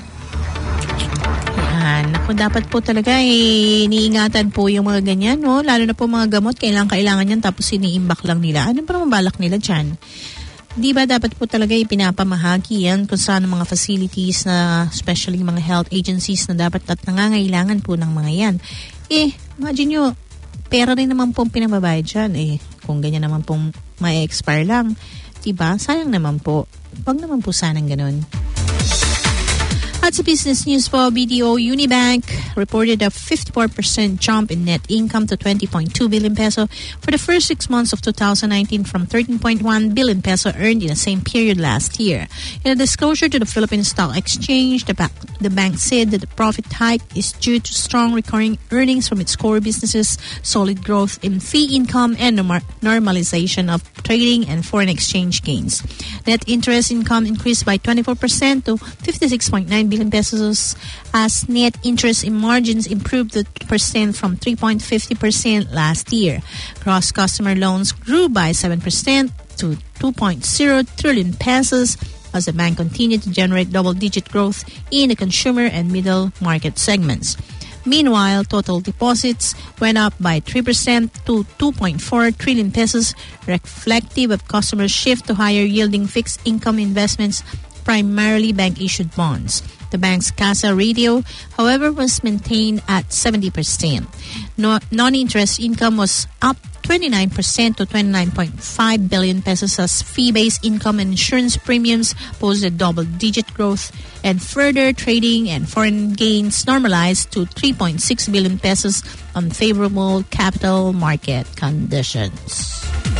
Yan. Ako, dapat po talaga eh, iniingatan po yung mga ganyan, no? Lalo na po mga gamot, kailangan-kailangan yan tapos iniimbak lang nila. Ano pa mabalak nila dyan? Di ba dapat po talaga ipinapamahagi yan kung saan mga facilities na, especially mga health agencies na dapat at nangangailangan po ng mga yan. Eh, imagine nyo, pera rin naman pong pinababayad dyan. Eh, kung ganyan naman pong may expire lang, diba? Sayang naman po. Wag naman po sanang ganun. At sa business news po, B D O Unibank reported a fifty-four percent jump in net income to twenty point two billion peso for the first six months of two thousand nineteen from thirteen point one billion peso earned in the same period last year. In a disclosure to the Philippine Stock Exchange, the, ba- the bank said that the profit hike is due to strong recurring earnings from its core businesses, solid growth in fee income, and norm- normalization of trading and foreign exchange gains. Net interest income increased by twenty-four percent to fifty-six point nine billion pesos as net interest in margins improved to percent from three point five zero percent last year. Gross customer loans grew by seven percent to two point zero trillion pesos as the bank continued to generate double-digit growth in the consumer and middle market segments. Meanwhile, total deposits went up by three percent to two point four trillion pesos, reflective of customers' shift to higher-yielding fixed income investments, primarily bank-issued bonds. The bank's CASA ratio, however, was maintained at seventy percent. No, non-interest income was up twenty-nine percent to twenty-nine point five billion pesos as fee-based income and insurance premiums posted double-digit growth, and further trading and foreign gains normalized to three point six billion pesos on favorable capital market conditions.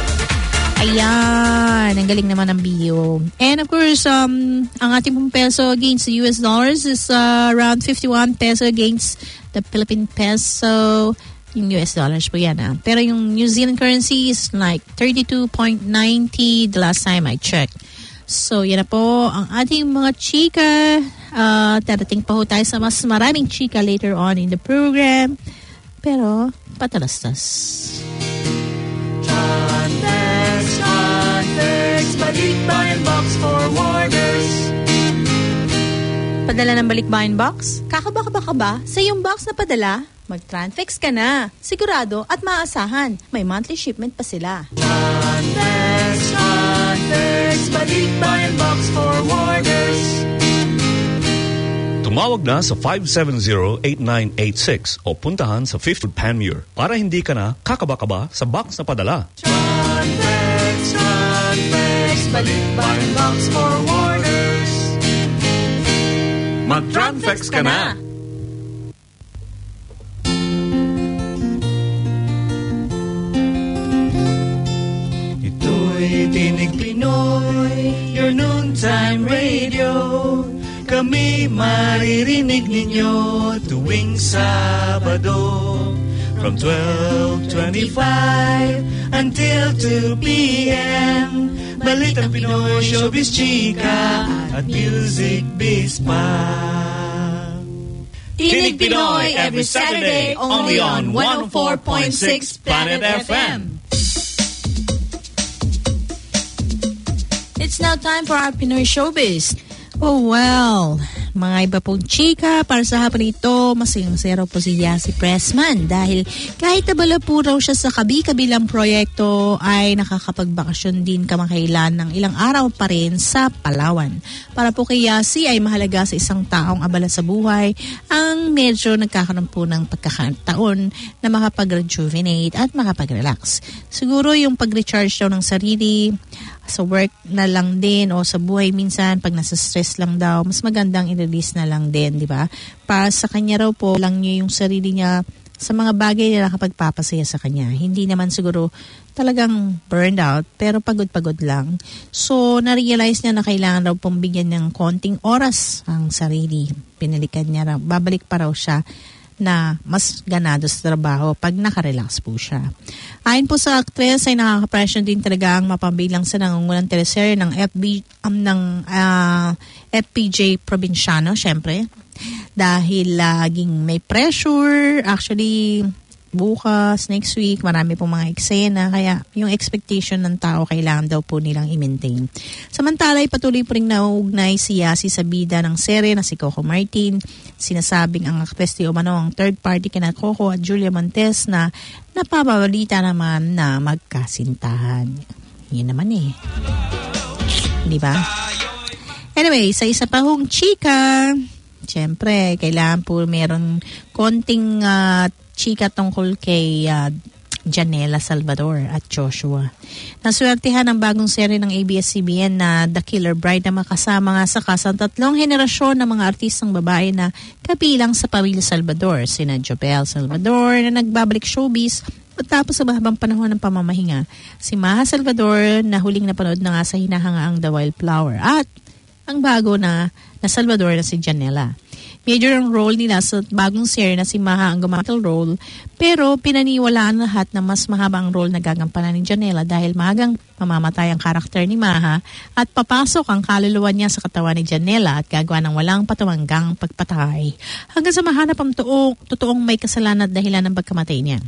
Ayan, ang galing naman ng B O. And of course, um, ang ating pong peso against the U S dollars is uh, around fifty-one peso against the Philippine peso. Yung U S dollars po yan. Ah. Pero yung New Zealand currency is like thirty-two point nine zero the last time I checked. So, yan na po ang ating mga chika. Uh, darating pa ho tayo sa mas maraming chika later on in the program. Pero, patalastas. Balikbayan Box Forwarders. Padala ng Balikbayan Box? Kakaba ka ba sa iyong box na padala? Mag-Transfex ka na. Sigurado at maasahan. May monthly shipment pa sila. Transfex, Transfex, Balikbayan Box Forwarders. Tumawag na sa five seven zero eight nine eight six o puntahan sa fifth Panmure para hindi ka na kakaba-kaba sa box na padala. Transfex, Transfex, Balikbayan Box Forwarders. Mag-Transfex ka na! Ito'y Tinig Pinoy, your noontime radio. Kami maririnig ninyo tuwing Sabado from twelve twenty-five until two p.m. Balitang Pinoy, showbiz, chika at music biz pa. Tinig Pinoy every Saturday only on one oh four point six Planet F M. It's now time for our Pinoy Showbiz. Oh, well, mga iba pong chika, para sa hapon ito, masayang-masaya raw po si Yasi Pressman dahil kahit nabala po raw siya sa kabi-kabilang proyekto ay nakakapagbakasyon din kamakailan ng ilang araw pa rin sa Palawan. Para po kay Yasi ay mahalaga sa isang taong abala sa buhay ang medyo nagkakaroon po ng pagkakataon na makapag-rejuvenate at makapag-relax. Siguro yung pag-recharge daw ng sarili, sa work na lang din o sa buhay minsan pag nasa stress lang daw, mas magandang i-release na lang din, di ba? Para sa kanya raw po, lang niya yung sarili niya sa mga bagay na nakapagpapasaya sa kanya. Hindi naman siguro talagang burned out, pero pagod-pagod lang. So, na-realize niya na kailangan raw pong bigyan ng konting oras ang sarili. Pinalikan niya raw, babalik pa raw siya na mas ganado sa trabaho pag nakarelax po siya. Ayon po sa actress ay nakaka-pressure din talaga ang mapambilang sa nangungunang teleserye ng F B um, ng uh, F P J Provinciano, syempre. Dahil laging may pressure, actually bukas, next week, marami pong mga eksena, kaya yung expectation ng tao kailangan daw po nilang i-maintain. Samantala, ay patuloy po rin nauugnay si Yasi sa bida ng serye na si Coco Martin. Sinasabing ang actress di umano ang third party kina Coco at Julia Montes na napabalita naman na magkasintahan. Yun naman eh. Di ba? Anyway, sa isa pa hong chika, siyempre, kailangan po meron konting uh, chika tungkol kay uh, Janela Salvador at Joshua. Naswertihan ang bagong serye ng A B S C B N na The Killer Bride na makasama nga sa kasang tatlong henerasyon ng mga artistang babae na kabilang sa pamilya Salvador. Sina Jobel Salvador na nagbabalik showbiz matapos sa mahabang panahon ng pamamahinga. Si Maha Salvador na huling napanood na nga sa Hinahangaang The Wildflower at ang bago na na Salvador na si Janela. Major ang role nila sa bagong series na si Maha ang gumagal role, pero pinaniwalaan lahat na mas mahaba ang role na gagampanan ni Janela dahil mahagang mamamatay ang karakter ni Maha at papasok ang kaluluwa niya sa katawan ni Janela at gagawa ng walang patumanggang pagpatay hanggang sa mahanap ang toong, totoong may kasalanan at dahilan ng pagkamatay niya.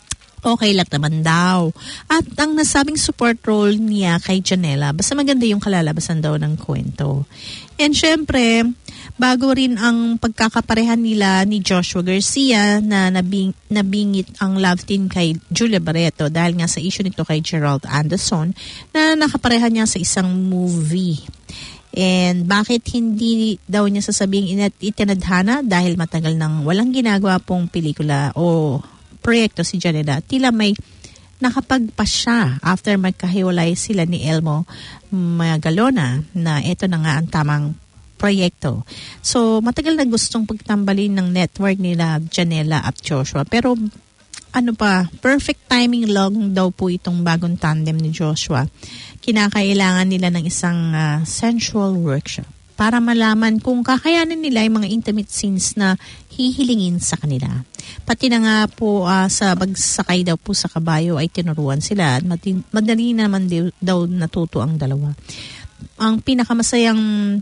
Okay lang naman daw. At ang nasabing support role niya kay Janela, basta maganda yung kalalabasan daw ng kwento. And syempre, bago rin ang pagkakaparehan nila ni Joshua Garcia na nabing, nabingit ang love team kay Julia Barreto dahil nga sa issue nito kay Gerald Anderson na nakaparehan niya sa isang movie. And bakit hindi daw niya sasabing itinadhana dahil matagal nang walang ginagawa pong pelikula o proyekto si Janela, tila may nakapagpa siya after magkahiwalay sila ni Elmo Magalona na ito na nga ang tamang proyekto. So, matagal na gustong pagtambalin ng network nila Janela at Joshua. Pero, ano pa, perfect timing lang daw po itong bagong tandem ni Joshua. Kinakailangan nila ng isang uh, sensual workshop para malaman kung kakayanin nila yung mga intimate scenes na hihilingin sa kanila. Pati na nga po uh, sa pagsakay daw po sa kabayo ay tinuruan sila at madali naman daw natuto ang dalawa. Ang pinakamasayang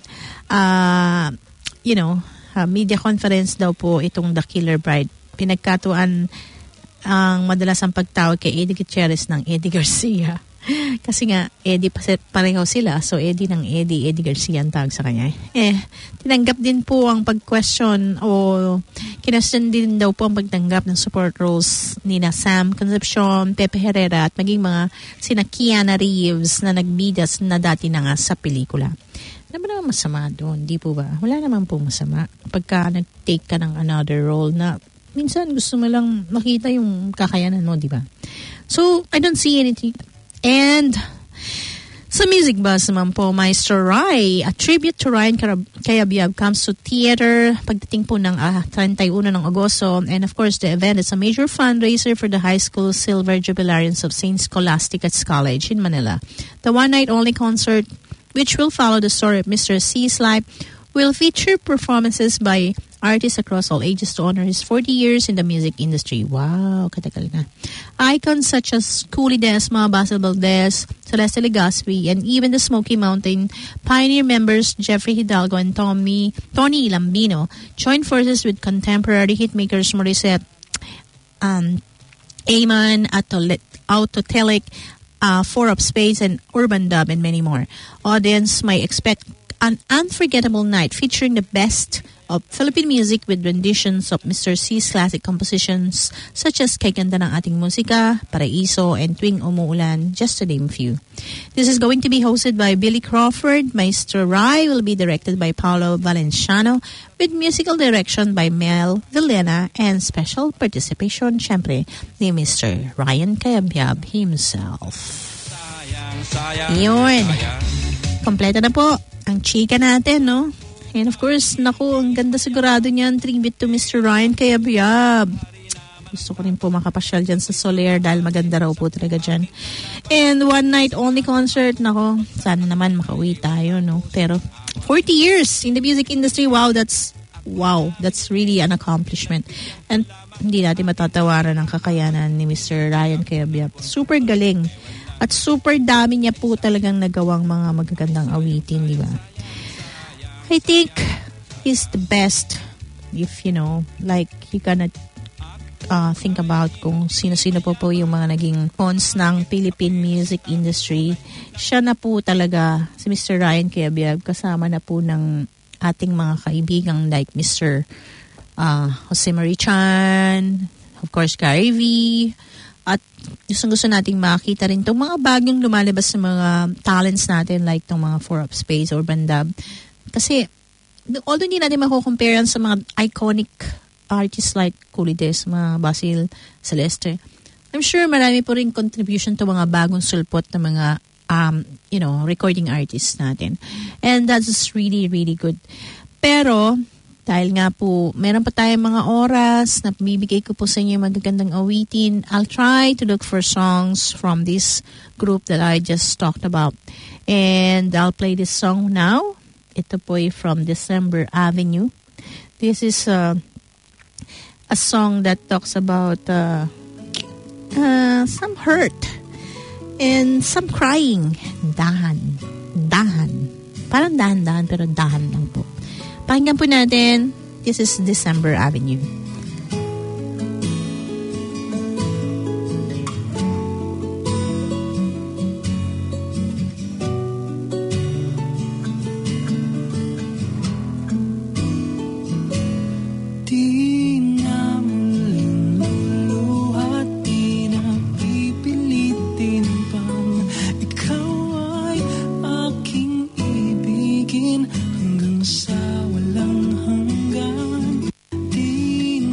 uh, you know, uh, media conference daw po itong The Killer Bride. Pinagkatuan ang madalas ang pagtawag kay Eddie Gutierrez ng Eddie Garcia. Kasi nga, Eddie pareho sila. So, Eddie ng Eddie, Eddie Garcia ang tawag sa kanya. Eh, tinanggap din po ang pag-question o kinasyon din daw po ang pagtanggap ng support roles ni na Sam Concepcion, Pepe Herrera at maging mga sina Keanu Reeves na nagbidas na dati na nga sa pelikula. Ano ba naman masama doon? Di po ba? Wala naman po masama. Pagka nag-take ka ng another role na minsan gusto mo lang makita yung kakayanan mo, di ba? So, I don't see anything. And sa Music Buzz naman po, Maestro Rai, a tribute to Ryan Cayabyab comes to theater pagdating po ng uh, thirty-one ng Agosto. And of course, the event is a major fundraiser for the high school silver jubilarians of Saint Scholastica's College in Manila. The one-night-only concert, which will follow the story of Mister C's life, will feature performances by artists across all ages to honor his forty years in the music industry. Wow, katagal na. Icons such as Coolie Desma, Basil Valdez, Celeste Legaspi, and even the Smoky Mountain Pioneer members Jeffrey Hidalgo and Tommy, Tony Lambino joined forces with contemporary hitmakers Morissette, um, Eamon, Autotelic, uh, Four of Space, and Urban Dub, and many more. Audience may expect An Unforgettable Night featuring the best of Philippine music with renditions of Mister C's classic compositions such as Kay Ganda ng Ating Musika, Paraiso, and Tuwing Umuulan, just to name a few. This is going to be hosted by Billy Crawford. Maestro Rai will be directed by Paolo Valenciano with musical direction by Mel Villena and special participation, syempre, ni Mister Ryan Cayabyab himself. Yun. Kompleto na po ang chika natin, no? And of course, naku, ang ganda sigurado niyan, tribute to Mister Ryan Cayabyab. Gusto ko rin po makapasyal dyan sa Soler dahil maganda raw po talaga dyan. And one night only concert, naku, sana naman makauwi tayo, no? Pero forty years in the music industry, wow, that's, wow, that's really an accomplishment. And hindi natin matatawaran ang kakayanan ni Mister Ryan Cayabyab. Super galing. At super dami niya po talagang nagawang mga magagandang awitin, di ba? I think he's the best if, you know, like, you cannot uh, think about kung sino-sino po po yung mga naging pawns ng Philippine music industry. Siya na po talaga, si Mister Ryan Cayabyab, kasama na po ng ating mga kaibigang like Mister Uh, Jose Marie Chan, of course, Gary V, at gusto-gusto nating makita rin itong mga bagong lumalabas sa mga talents natin like itong mga four Up Space or Bandab. Kasi, although hindi natin makukompare yan sa mga iconic artists like Kulides, mga Basil Celeste, I'm sure marami po rin contribution to mga bagong sulpot na mga, um, you know, recording artists natin. And that's really, really good. Pero, dahil nga po, meron pa tayong mga oras na bibigay ko po sa inyo magagandang awitin, I'll try to look for songs from this group that I just talked about. And I'll play this song now. Ito po ay from December Avenue. This is uh, a song that talks about uh, uh, some hurt and some crying. Dahan. Dahan. Parang dahan-dahan pero dahan lang po. Pakinggan po natin. This is December Avenue. Hanggang sa walang hanggan, di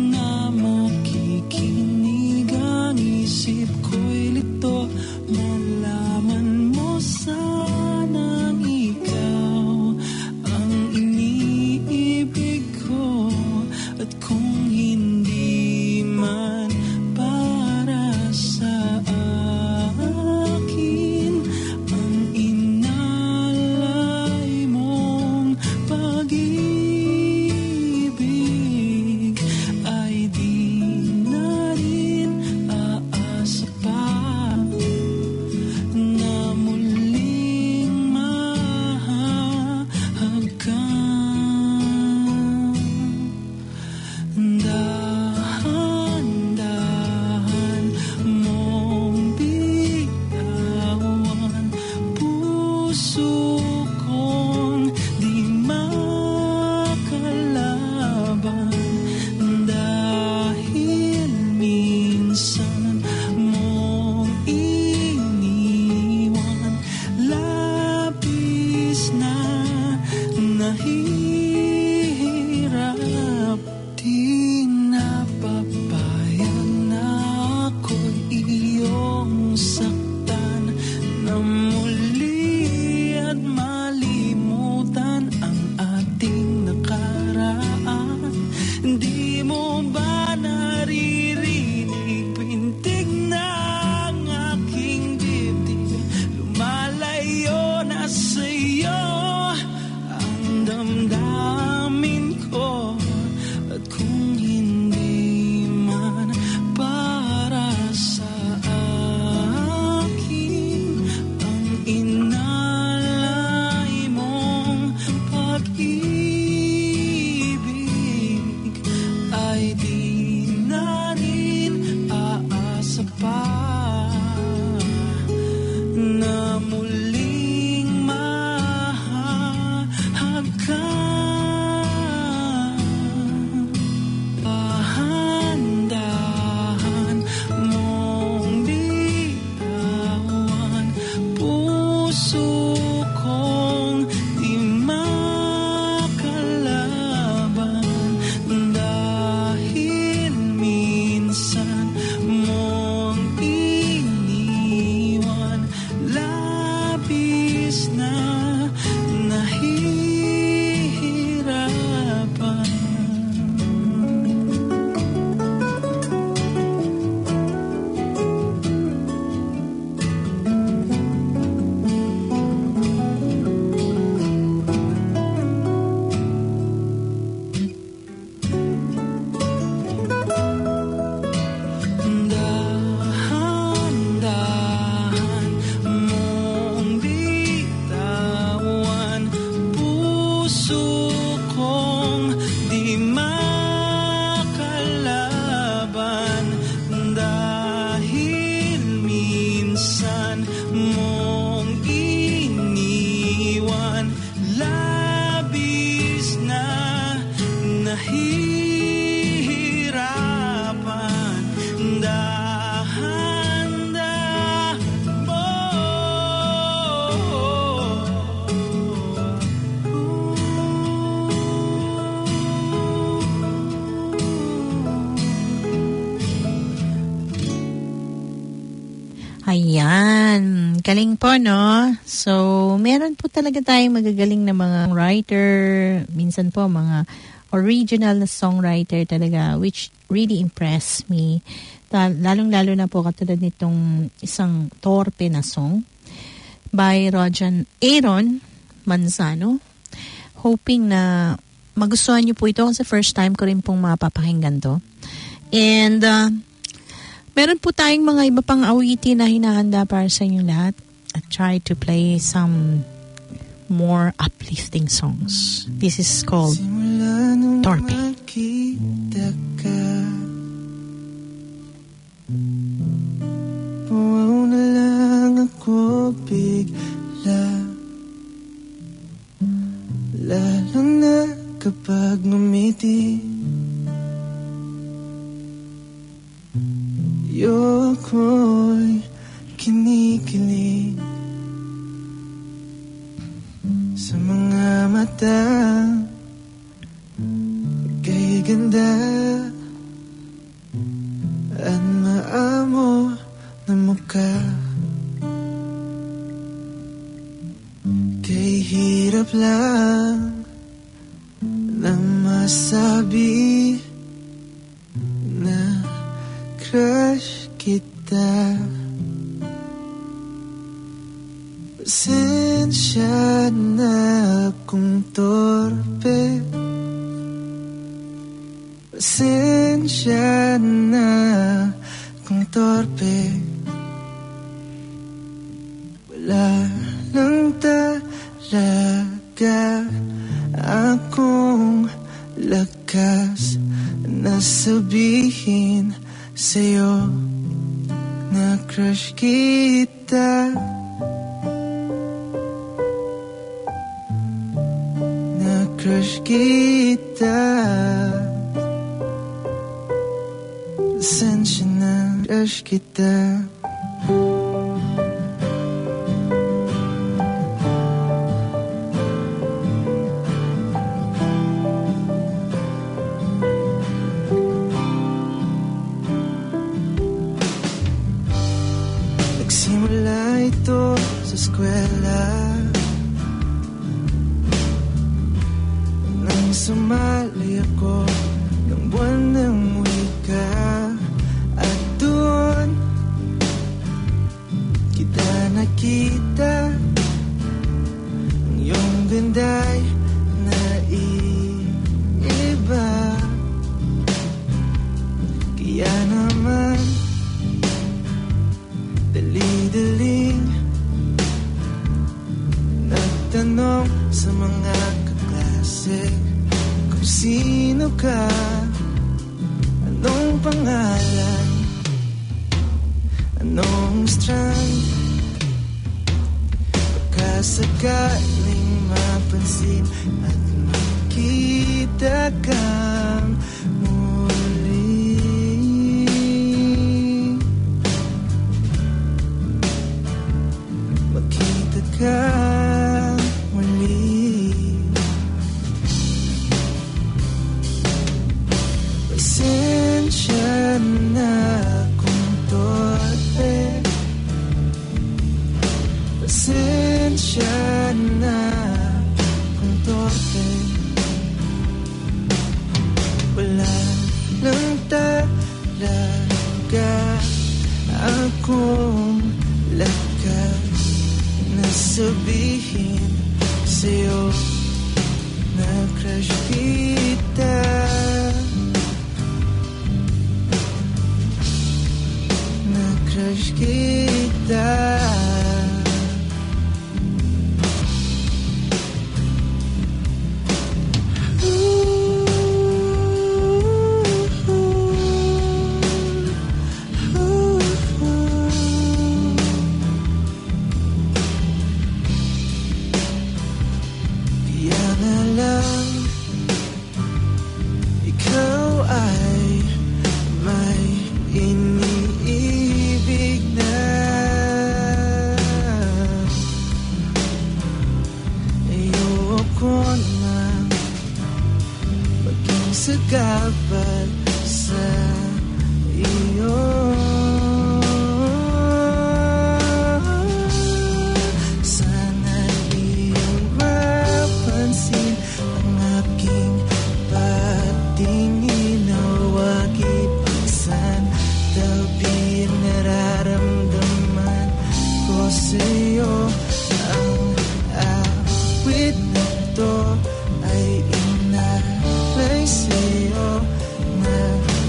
Ayan. Galing po, no? So, meron po talaga tayong magagaling na mga writer. Minsan po, mga original na songwriter talaga, which really impressed me. Lalong-lalo na po katulad nitong isang torpe na song by Rojan Aaron Manzano. Hoping na magustuhan niyo po ito kasi first time ko rin pong mapapakinggan to. And uh, meron po tayong mga iba pang awitin na hinahanda para sa inyo lahat. I try to play some more uplifting songs. This is called Torpe. Puwaw na lang ako bigla, lalo na kapag ngumiti. Ako'y kinikilig sa mga mata kay ganda at maamo na mukha. Kay hirap lang na masabi na crush kita. Pasensya na kung torpe, pasensya na kung torpe. Wala lang talaga akong lakas na sabihin sa'yo na crush kita, na crush kita. Pasensya na, crush kita. Nagsimula ito sa eskwela nang sumali ako ng buwan ng wika. At doon kita nakita ang iyong ganda'y naiiba. Kaya naman dali-daling nagtanong sa mga kaklase kung sino ka, anong pangalan, anong strand. Pagkasakaling mapansin at makita kang muli, makita kang muli. Pasensya na kung torpe, pasensya na kung torpe. Wala lang talaga akong lakas na sabihin sa'yo na crush kita, na crush kita. Ikaw ay may iniibig na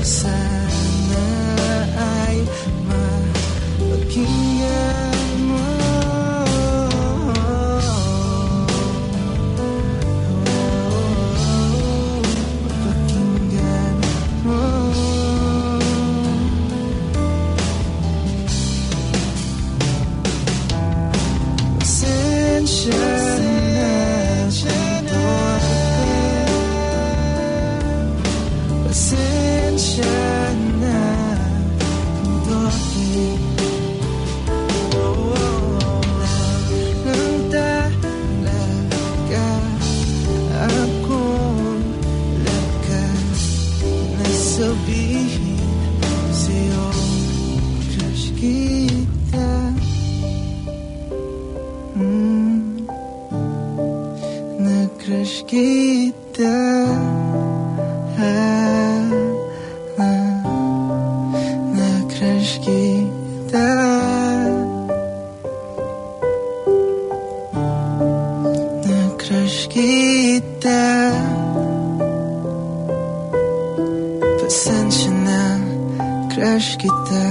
Sana ay mapakinggan mo. Mapakinggan mo. Pasensya na pasensya na kung bakit nang talaga akong lakas na sabihin sa'yo, crush kita. Mm, na-crush kita. Ah, ah, na-crush kita. Na-crush kita. Pasensya na, crush kita.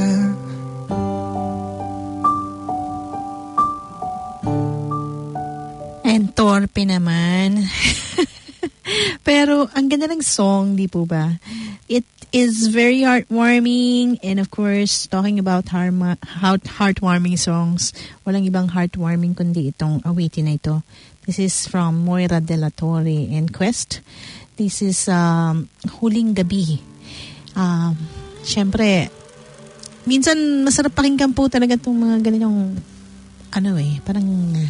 And torpe naman. Pero ang ganda ng song, di po ba? It is very heartwarming, and of course, talking about heart, heart, heartwarming songs, walang ibang heartwarming kundi itong awitin na ito. This is from Moira De La Torre and Quest. This is um, Huling Gabi. Um, Siyempre, minsan masarap pakinggan po talaga itong mga ganitong, ano eh, parang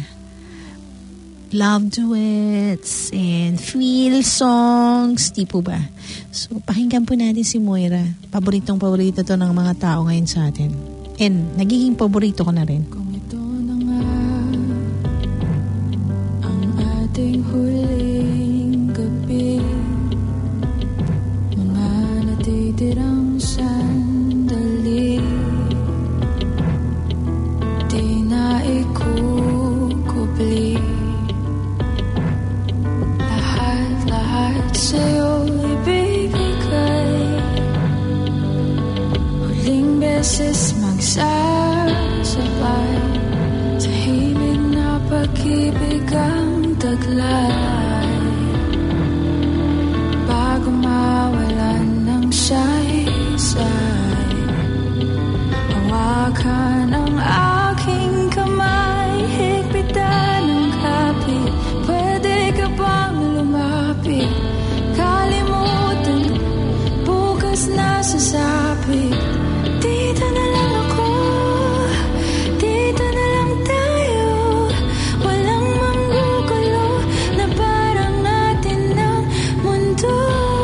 love duets and feel songs, di po ba? So, pakinggan po natin si Moira. Paboritong paborito to ng mga tao ngayon sa atin. And nagiging paborito ko na rin. Kung ito na nga ang ating huling gabi, mga natitirang sandali, di na ikukubli. Lahat sa'yo ibibigay, huling beses magsasabay, tahimik na pag-ibig ang taglay, bago mawalan ng saysay. Hawakan ang aking kamay, higpitan ang kapit, pwede ka bang lumapit? Kalimutan, bukas na sasapit. Dito na lang ako, dito na lang tayo, walang manggugulo na parang natin ang mundo.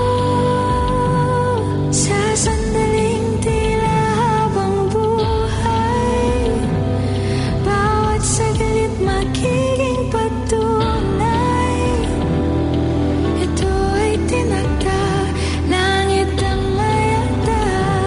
Sa sandaling tila habang buhay, bawat saglit magiging patunay. Ito ay tinagda, langit ang mayagda.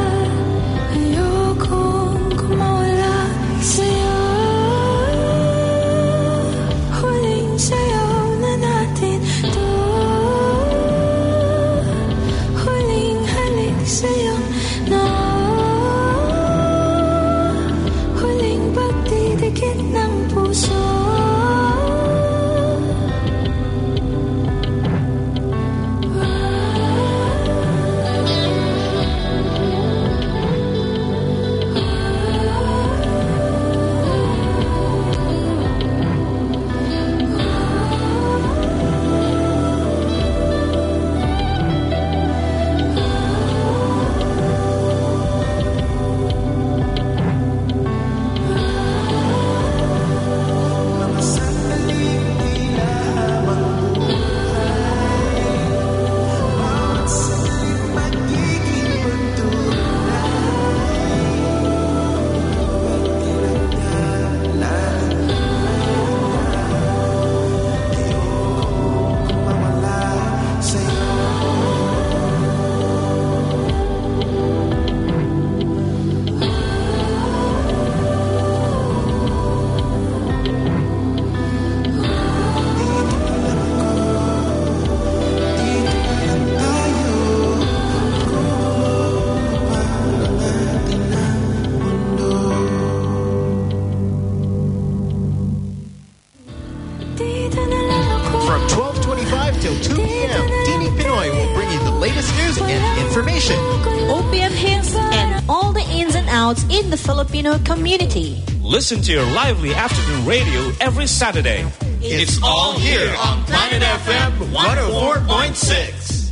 all the ins and outs in the Filipino community. Listen to your lively afternoon radio every Saturday. It's all here on Planet F M one oh four point six.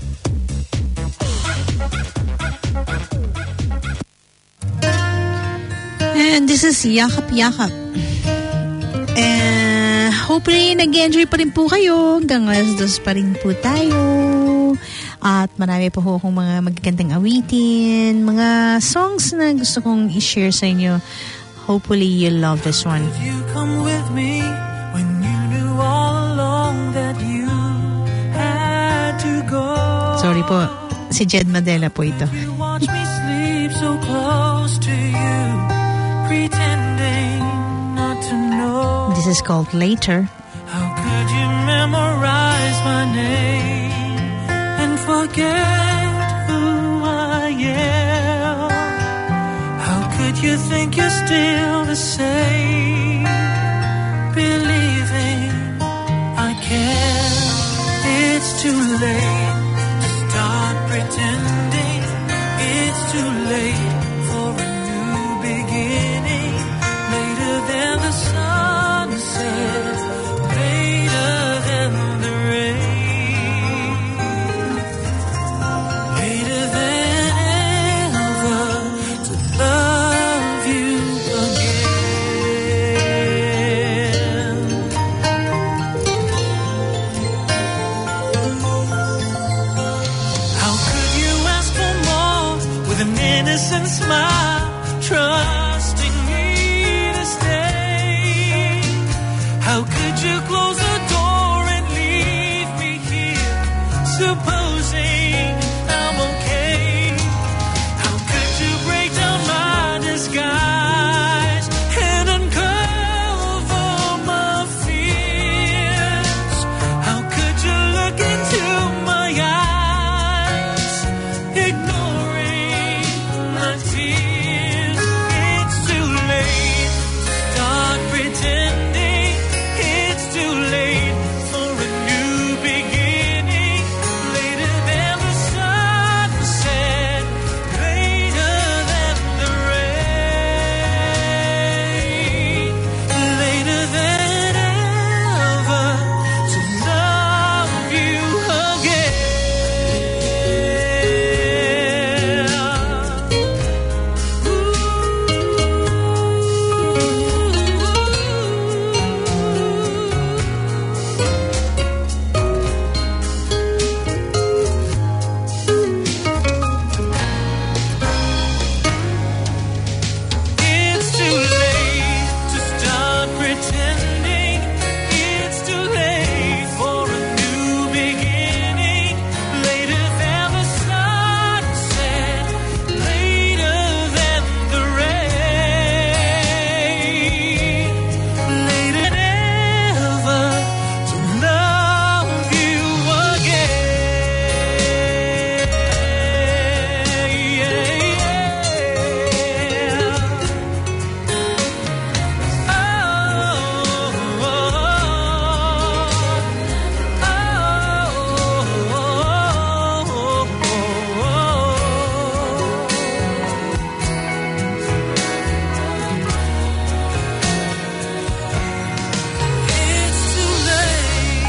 And this is Yakap Yakap. And hopefully nag-enjoy pa rin po kayo. Hanggang alas dos pa rin po tayo. At marami po akong mga magagandang awitin, mga songs na gusto kong i-share sa inyo. Hopefully you'll love this one. You come with me when you knew all along that you had to go. Sorry po, si Jed Madela po ito. You watch me sleep so close to you, pretending not to know. This is called Later. How could you memorize my name and forget who I am? How could you think you're still the same, believing I can? It's too late to start pretending. It's too late for a new beginning. Later than the sunset, later than the rain, later than ever to love you again. How could you ask for more with an innocent smile, trusting me to stay? How could you close the door and leave me here, supposing I'm okay? How could you break down my disguise and uncover my fears? How could you look into my eyes, ignoring my tears? It's too late to start pretending. It's too late for a new beginning. Later than the sunset, later than the rain, later than ever to love you again. It's too late to start pretending. It's too late for a new beginning. Later than the sunset, later than the rain, later than ever to love you again. It's too late.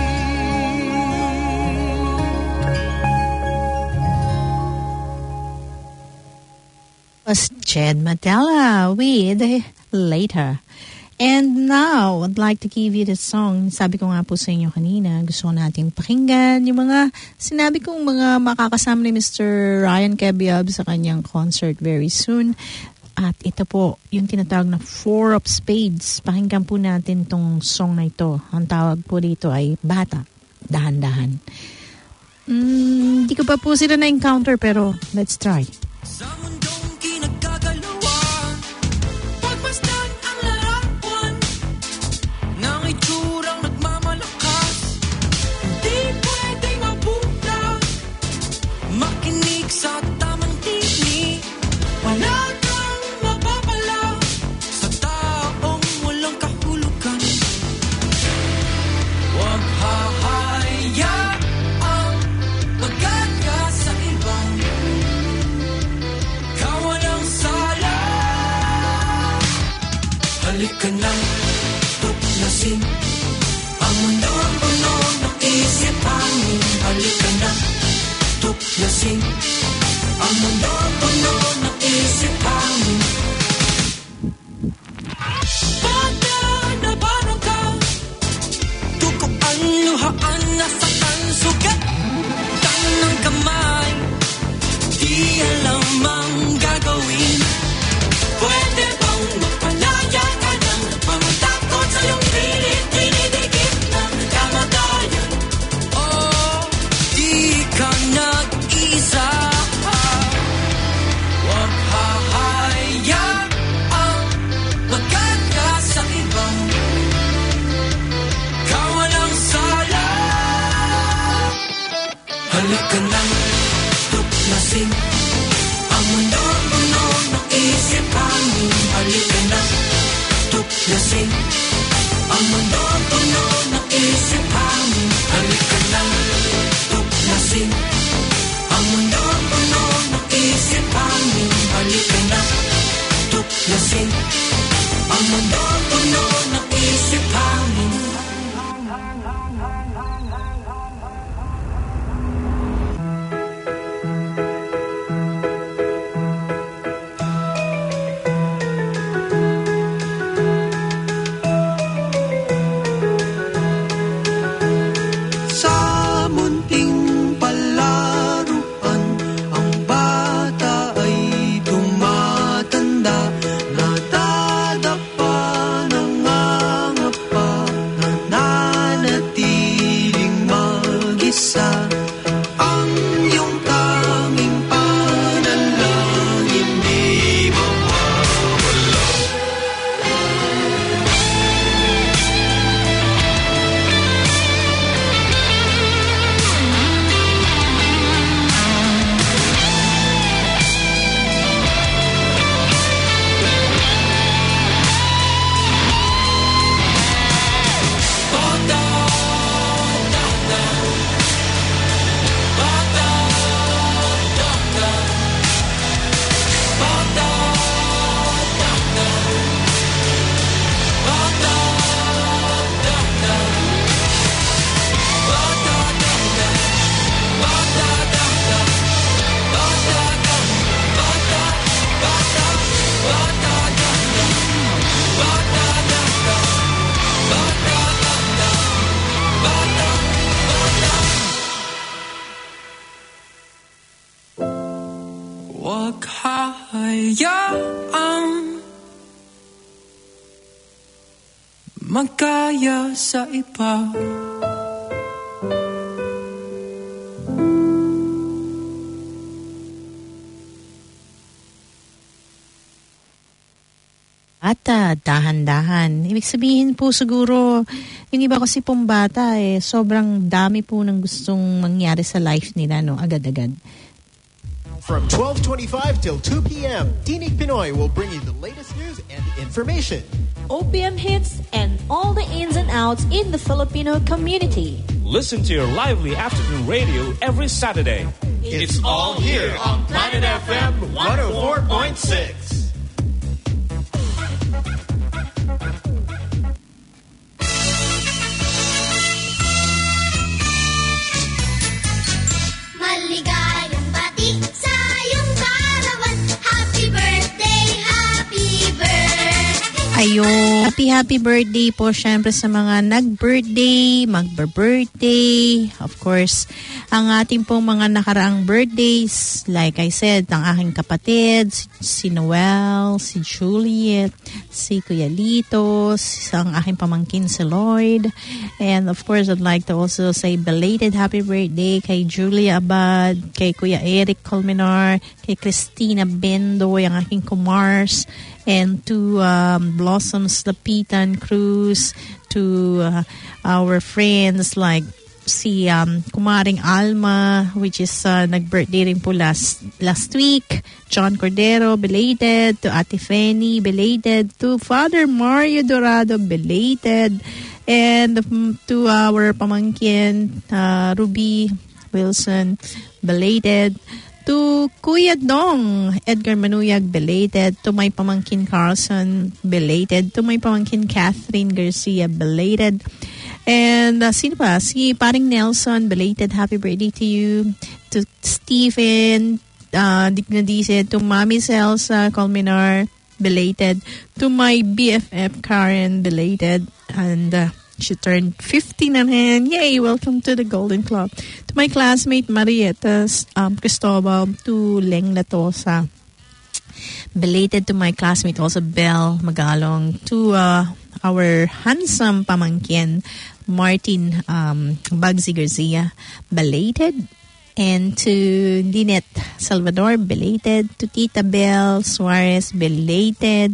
Was Jed Madela with Later. And now, I'd like to give you the song. Sabi ko nga po sa inyo kanina, gusto ko natin pakinggan yung mga sinabi kong mga makakasama ni Mister Ryan Kebiab sa kanyang concert very soon. At ito po, yung tinatawag na Four of Spades. Pakinggan po natin tong song na ito. Ang tawag po dito ay Bata, Dahan-dahan. Mm, di ko pa po sila na-encounter pero let's try. Sa mundong kinagkagalawan, pagmasdan ang larawan ng itsurang nagmamalakas. Hindi pwedeng mabuta, makinig sa tamang tinig. Wala kang mapapala sa taong walang kahulugan. Huwag hahayaang magkaya sa iba. Halika na, tuklasin ang mundo puno ng isip hangin. Halika na, tuklasin ang mundo puno ng isip hangin. Bata na parang ka, tukuan, luhaan, nasaktan, sugat ng kamay, di alam ang gagawin. Pwede bang magpalaya ka ng mga takot sa iyong pilit, dinidikit ng kamatayan? Oh, di ka nag-isa. Huwag hahayaang magkanya sa ibang kawalang sala. Halika na, tuklasin ang mundo puno ng isip hangin. Halika na, tuklasin ang mundo puno ng isip hangin. Halika na, tuklasin ang mundo puno ng isip hangin. Halika na, tuklasin ang mundo puno ng isip hangin. Huwag hahayaang magkaya sa iba. At uh, dahan-dahan. Ibig sabihin po siguro, yung iba kasi pong bata eh, sobrang dami po ng gustong mangyari sa life nila, no? Agad-agad. From twelve twenty-five till two p.m., Tinig Pinoy will bring you the latest news and information. O P M hits and all the ins and outs in the Filipino community. Listen to your lively afternoon radio every Saturday. It's all here on Planet F M one oh four point six. Maligayang bati sa iyong karawan. Happy birthday, happy birthday. Ayun, happy happy birthday po syempre sa mga nag-birthday, magba-birthday. Of course, ang ating pong mga nakaraang birthdays, like I said, ang aking kapatid, si Noel, si Juliet, si Kuya Lito, si, ang aking pamangkin si Lloyd. And of course, I'd like to also say belated happy birthday kay Julia Abad, kay Kuya Eric Colmenar, kay Christina Bendo, ang aking kumars, and to um, Blossoms Lapitan Cruz, to uh, our friends like si um, Kumaring Alma, which is uh, nag-birthday rin po last, last week. John Cordero, belated. To Ate Fanny, belated. To Father Mario Dorado, belated. And um, to our pamangkin, uh, Ruby Wilson, belated. To Kuya Dong, Edgar Manuyag, belated. To my pamangkin Carlson, belated. To my pamangkin Catherine Garcia, belated. And uh, sino pa? Si paring Nelson, belated. Happy birthday to you. To Stephen, uh, Dignadice. To Mami Celsa Colmenar, belated. To my B F F Karen, belated. And uh, she turned fifty na rin. Yay! Welcome to the Golden Club. To my classmate Marietta um, Cristobal. To Leng Latosa. Belated to my classmate also Belle Magalong. To uh, our handsome pamangkin Martin um, Bugsy Garcia. Belated. And to Dinette Salvador. Belated. To Tita Belle Suarez. Belated.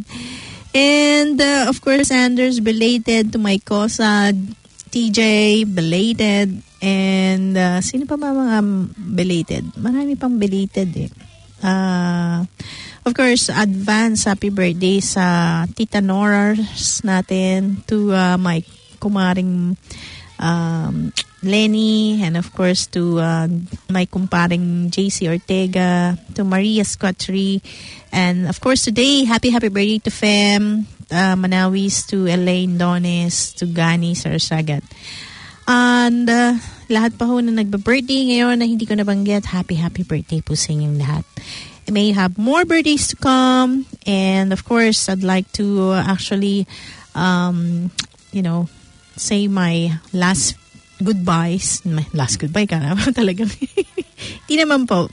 And, uh, of course, Anders, belated. To my Kosa, T J, belated. And, uh, sino pa ba mga belated? Marami pang belated eh. Uh, of course, advance happy birthday sa Tita Noras natin. To uh, my kumaring um, Lenny. And, of course, to uh, my kumparing J C Ortega. To Maria Scottry. And, of course, today, happy, happy birthday to Fem, uh, Manawis, to Elaine Dones, to Gani Sarsagat. And, uh, lahat pa ho na nagba-birthday ngayon na hindi ko nabanggit, happy, happy birthday po sa inyong lahat. I may have more birthdays to come. And, of course, I'd like to uh, actually, um, you know, say my last goodbyes. My last goodbye ka na talagang. Hindi naman po.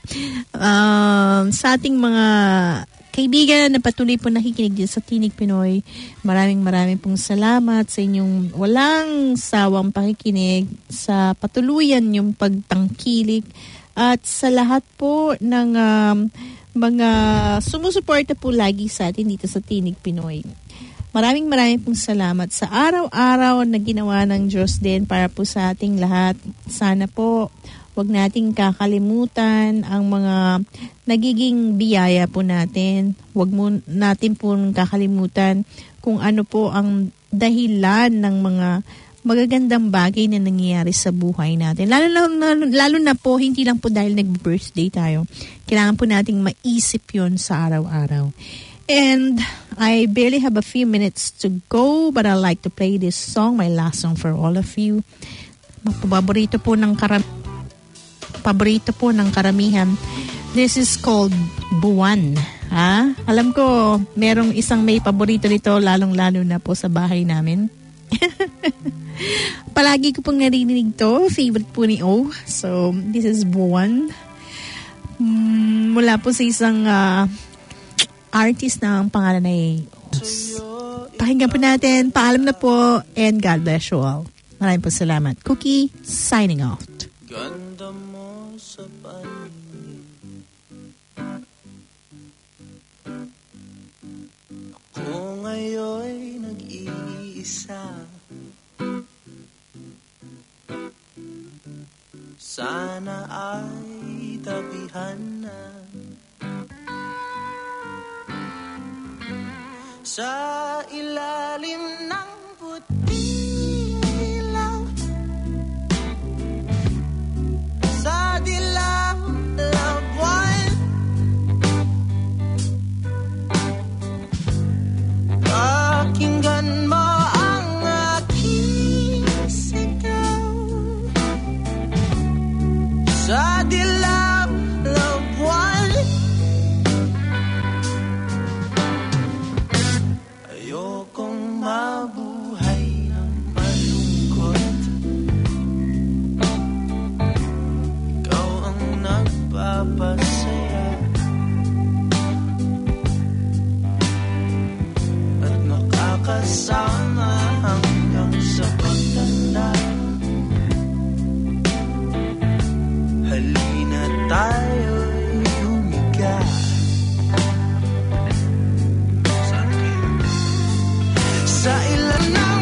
Um, sa ating mga kaibigan na patuloy po nakikinig din sa Tinig Pinoy, maraming maraming pong salamat sa inyong walang sawang pakikinig, sa patuluyan yung pagtangkilik, at sa lahat po ng um, mga sumusuporta po lagi sa atin dito sa Tinig Pinoy. Maraming maraming pong salamat sa araw-araw na ginawa ng Diyos din para po sa ating lahat. Sana po huwag nating kakalimutan ang mga nagiging biyaya po natin. Huwag mo natin po kakalimutan kung ano po ang dahilan ng mga magagandang bagay na nangyayari sa buhay natin. Lalo, lalo, lalo na po, hindi lang po dahil nag-birthday tayo. Kailangan po nating maisip yun sa araw-araw. And I barely have a few minutes to go, but I like to play this song, my last song for all of you. Paborito po ng karamihan. Paborito po ng karamihan. This is called Buwan. Ha? Alam ko, merong isang may paborito nito, lalong-lalo na po sa bahay namin. Palagi ko pong narinig to. Favorite po ni O. So, this is Buwan. Mm, mula po sa isang uh, artist na ang pangalan ay pakinggan po natin. Paalam na po and God bless you all. Maraming po salamat. Cookie, signing off. Ganda mo sa paligid, ako ngayon'y nag-iisa. Sana ay tabihan na sa ilalim ng puting ilaw, sa dilaw na buwan, pakinggan mo ang aking sigaw, sa dilaw na buwan. Ayokong mabuhay ng malungkot, ikaw ang nagpapasaya at nakakasama hanggang sa pagtanda. Halina tayo'y humiga sa ilan na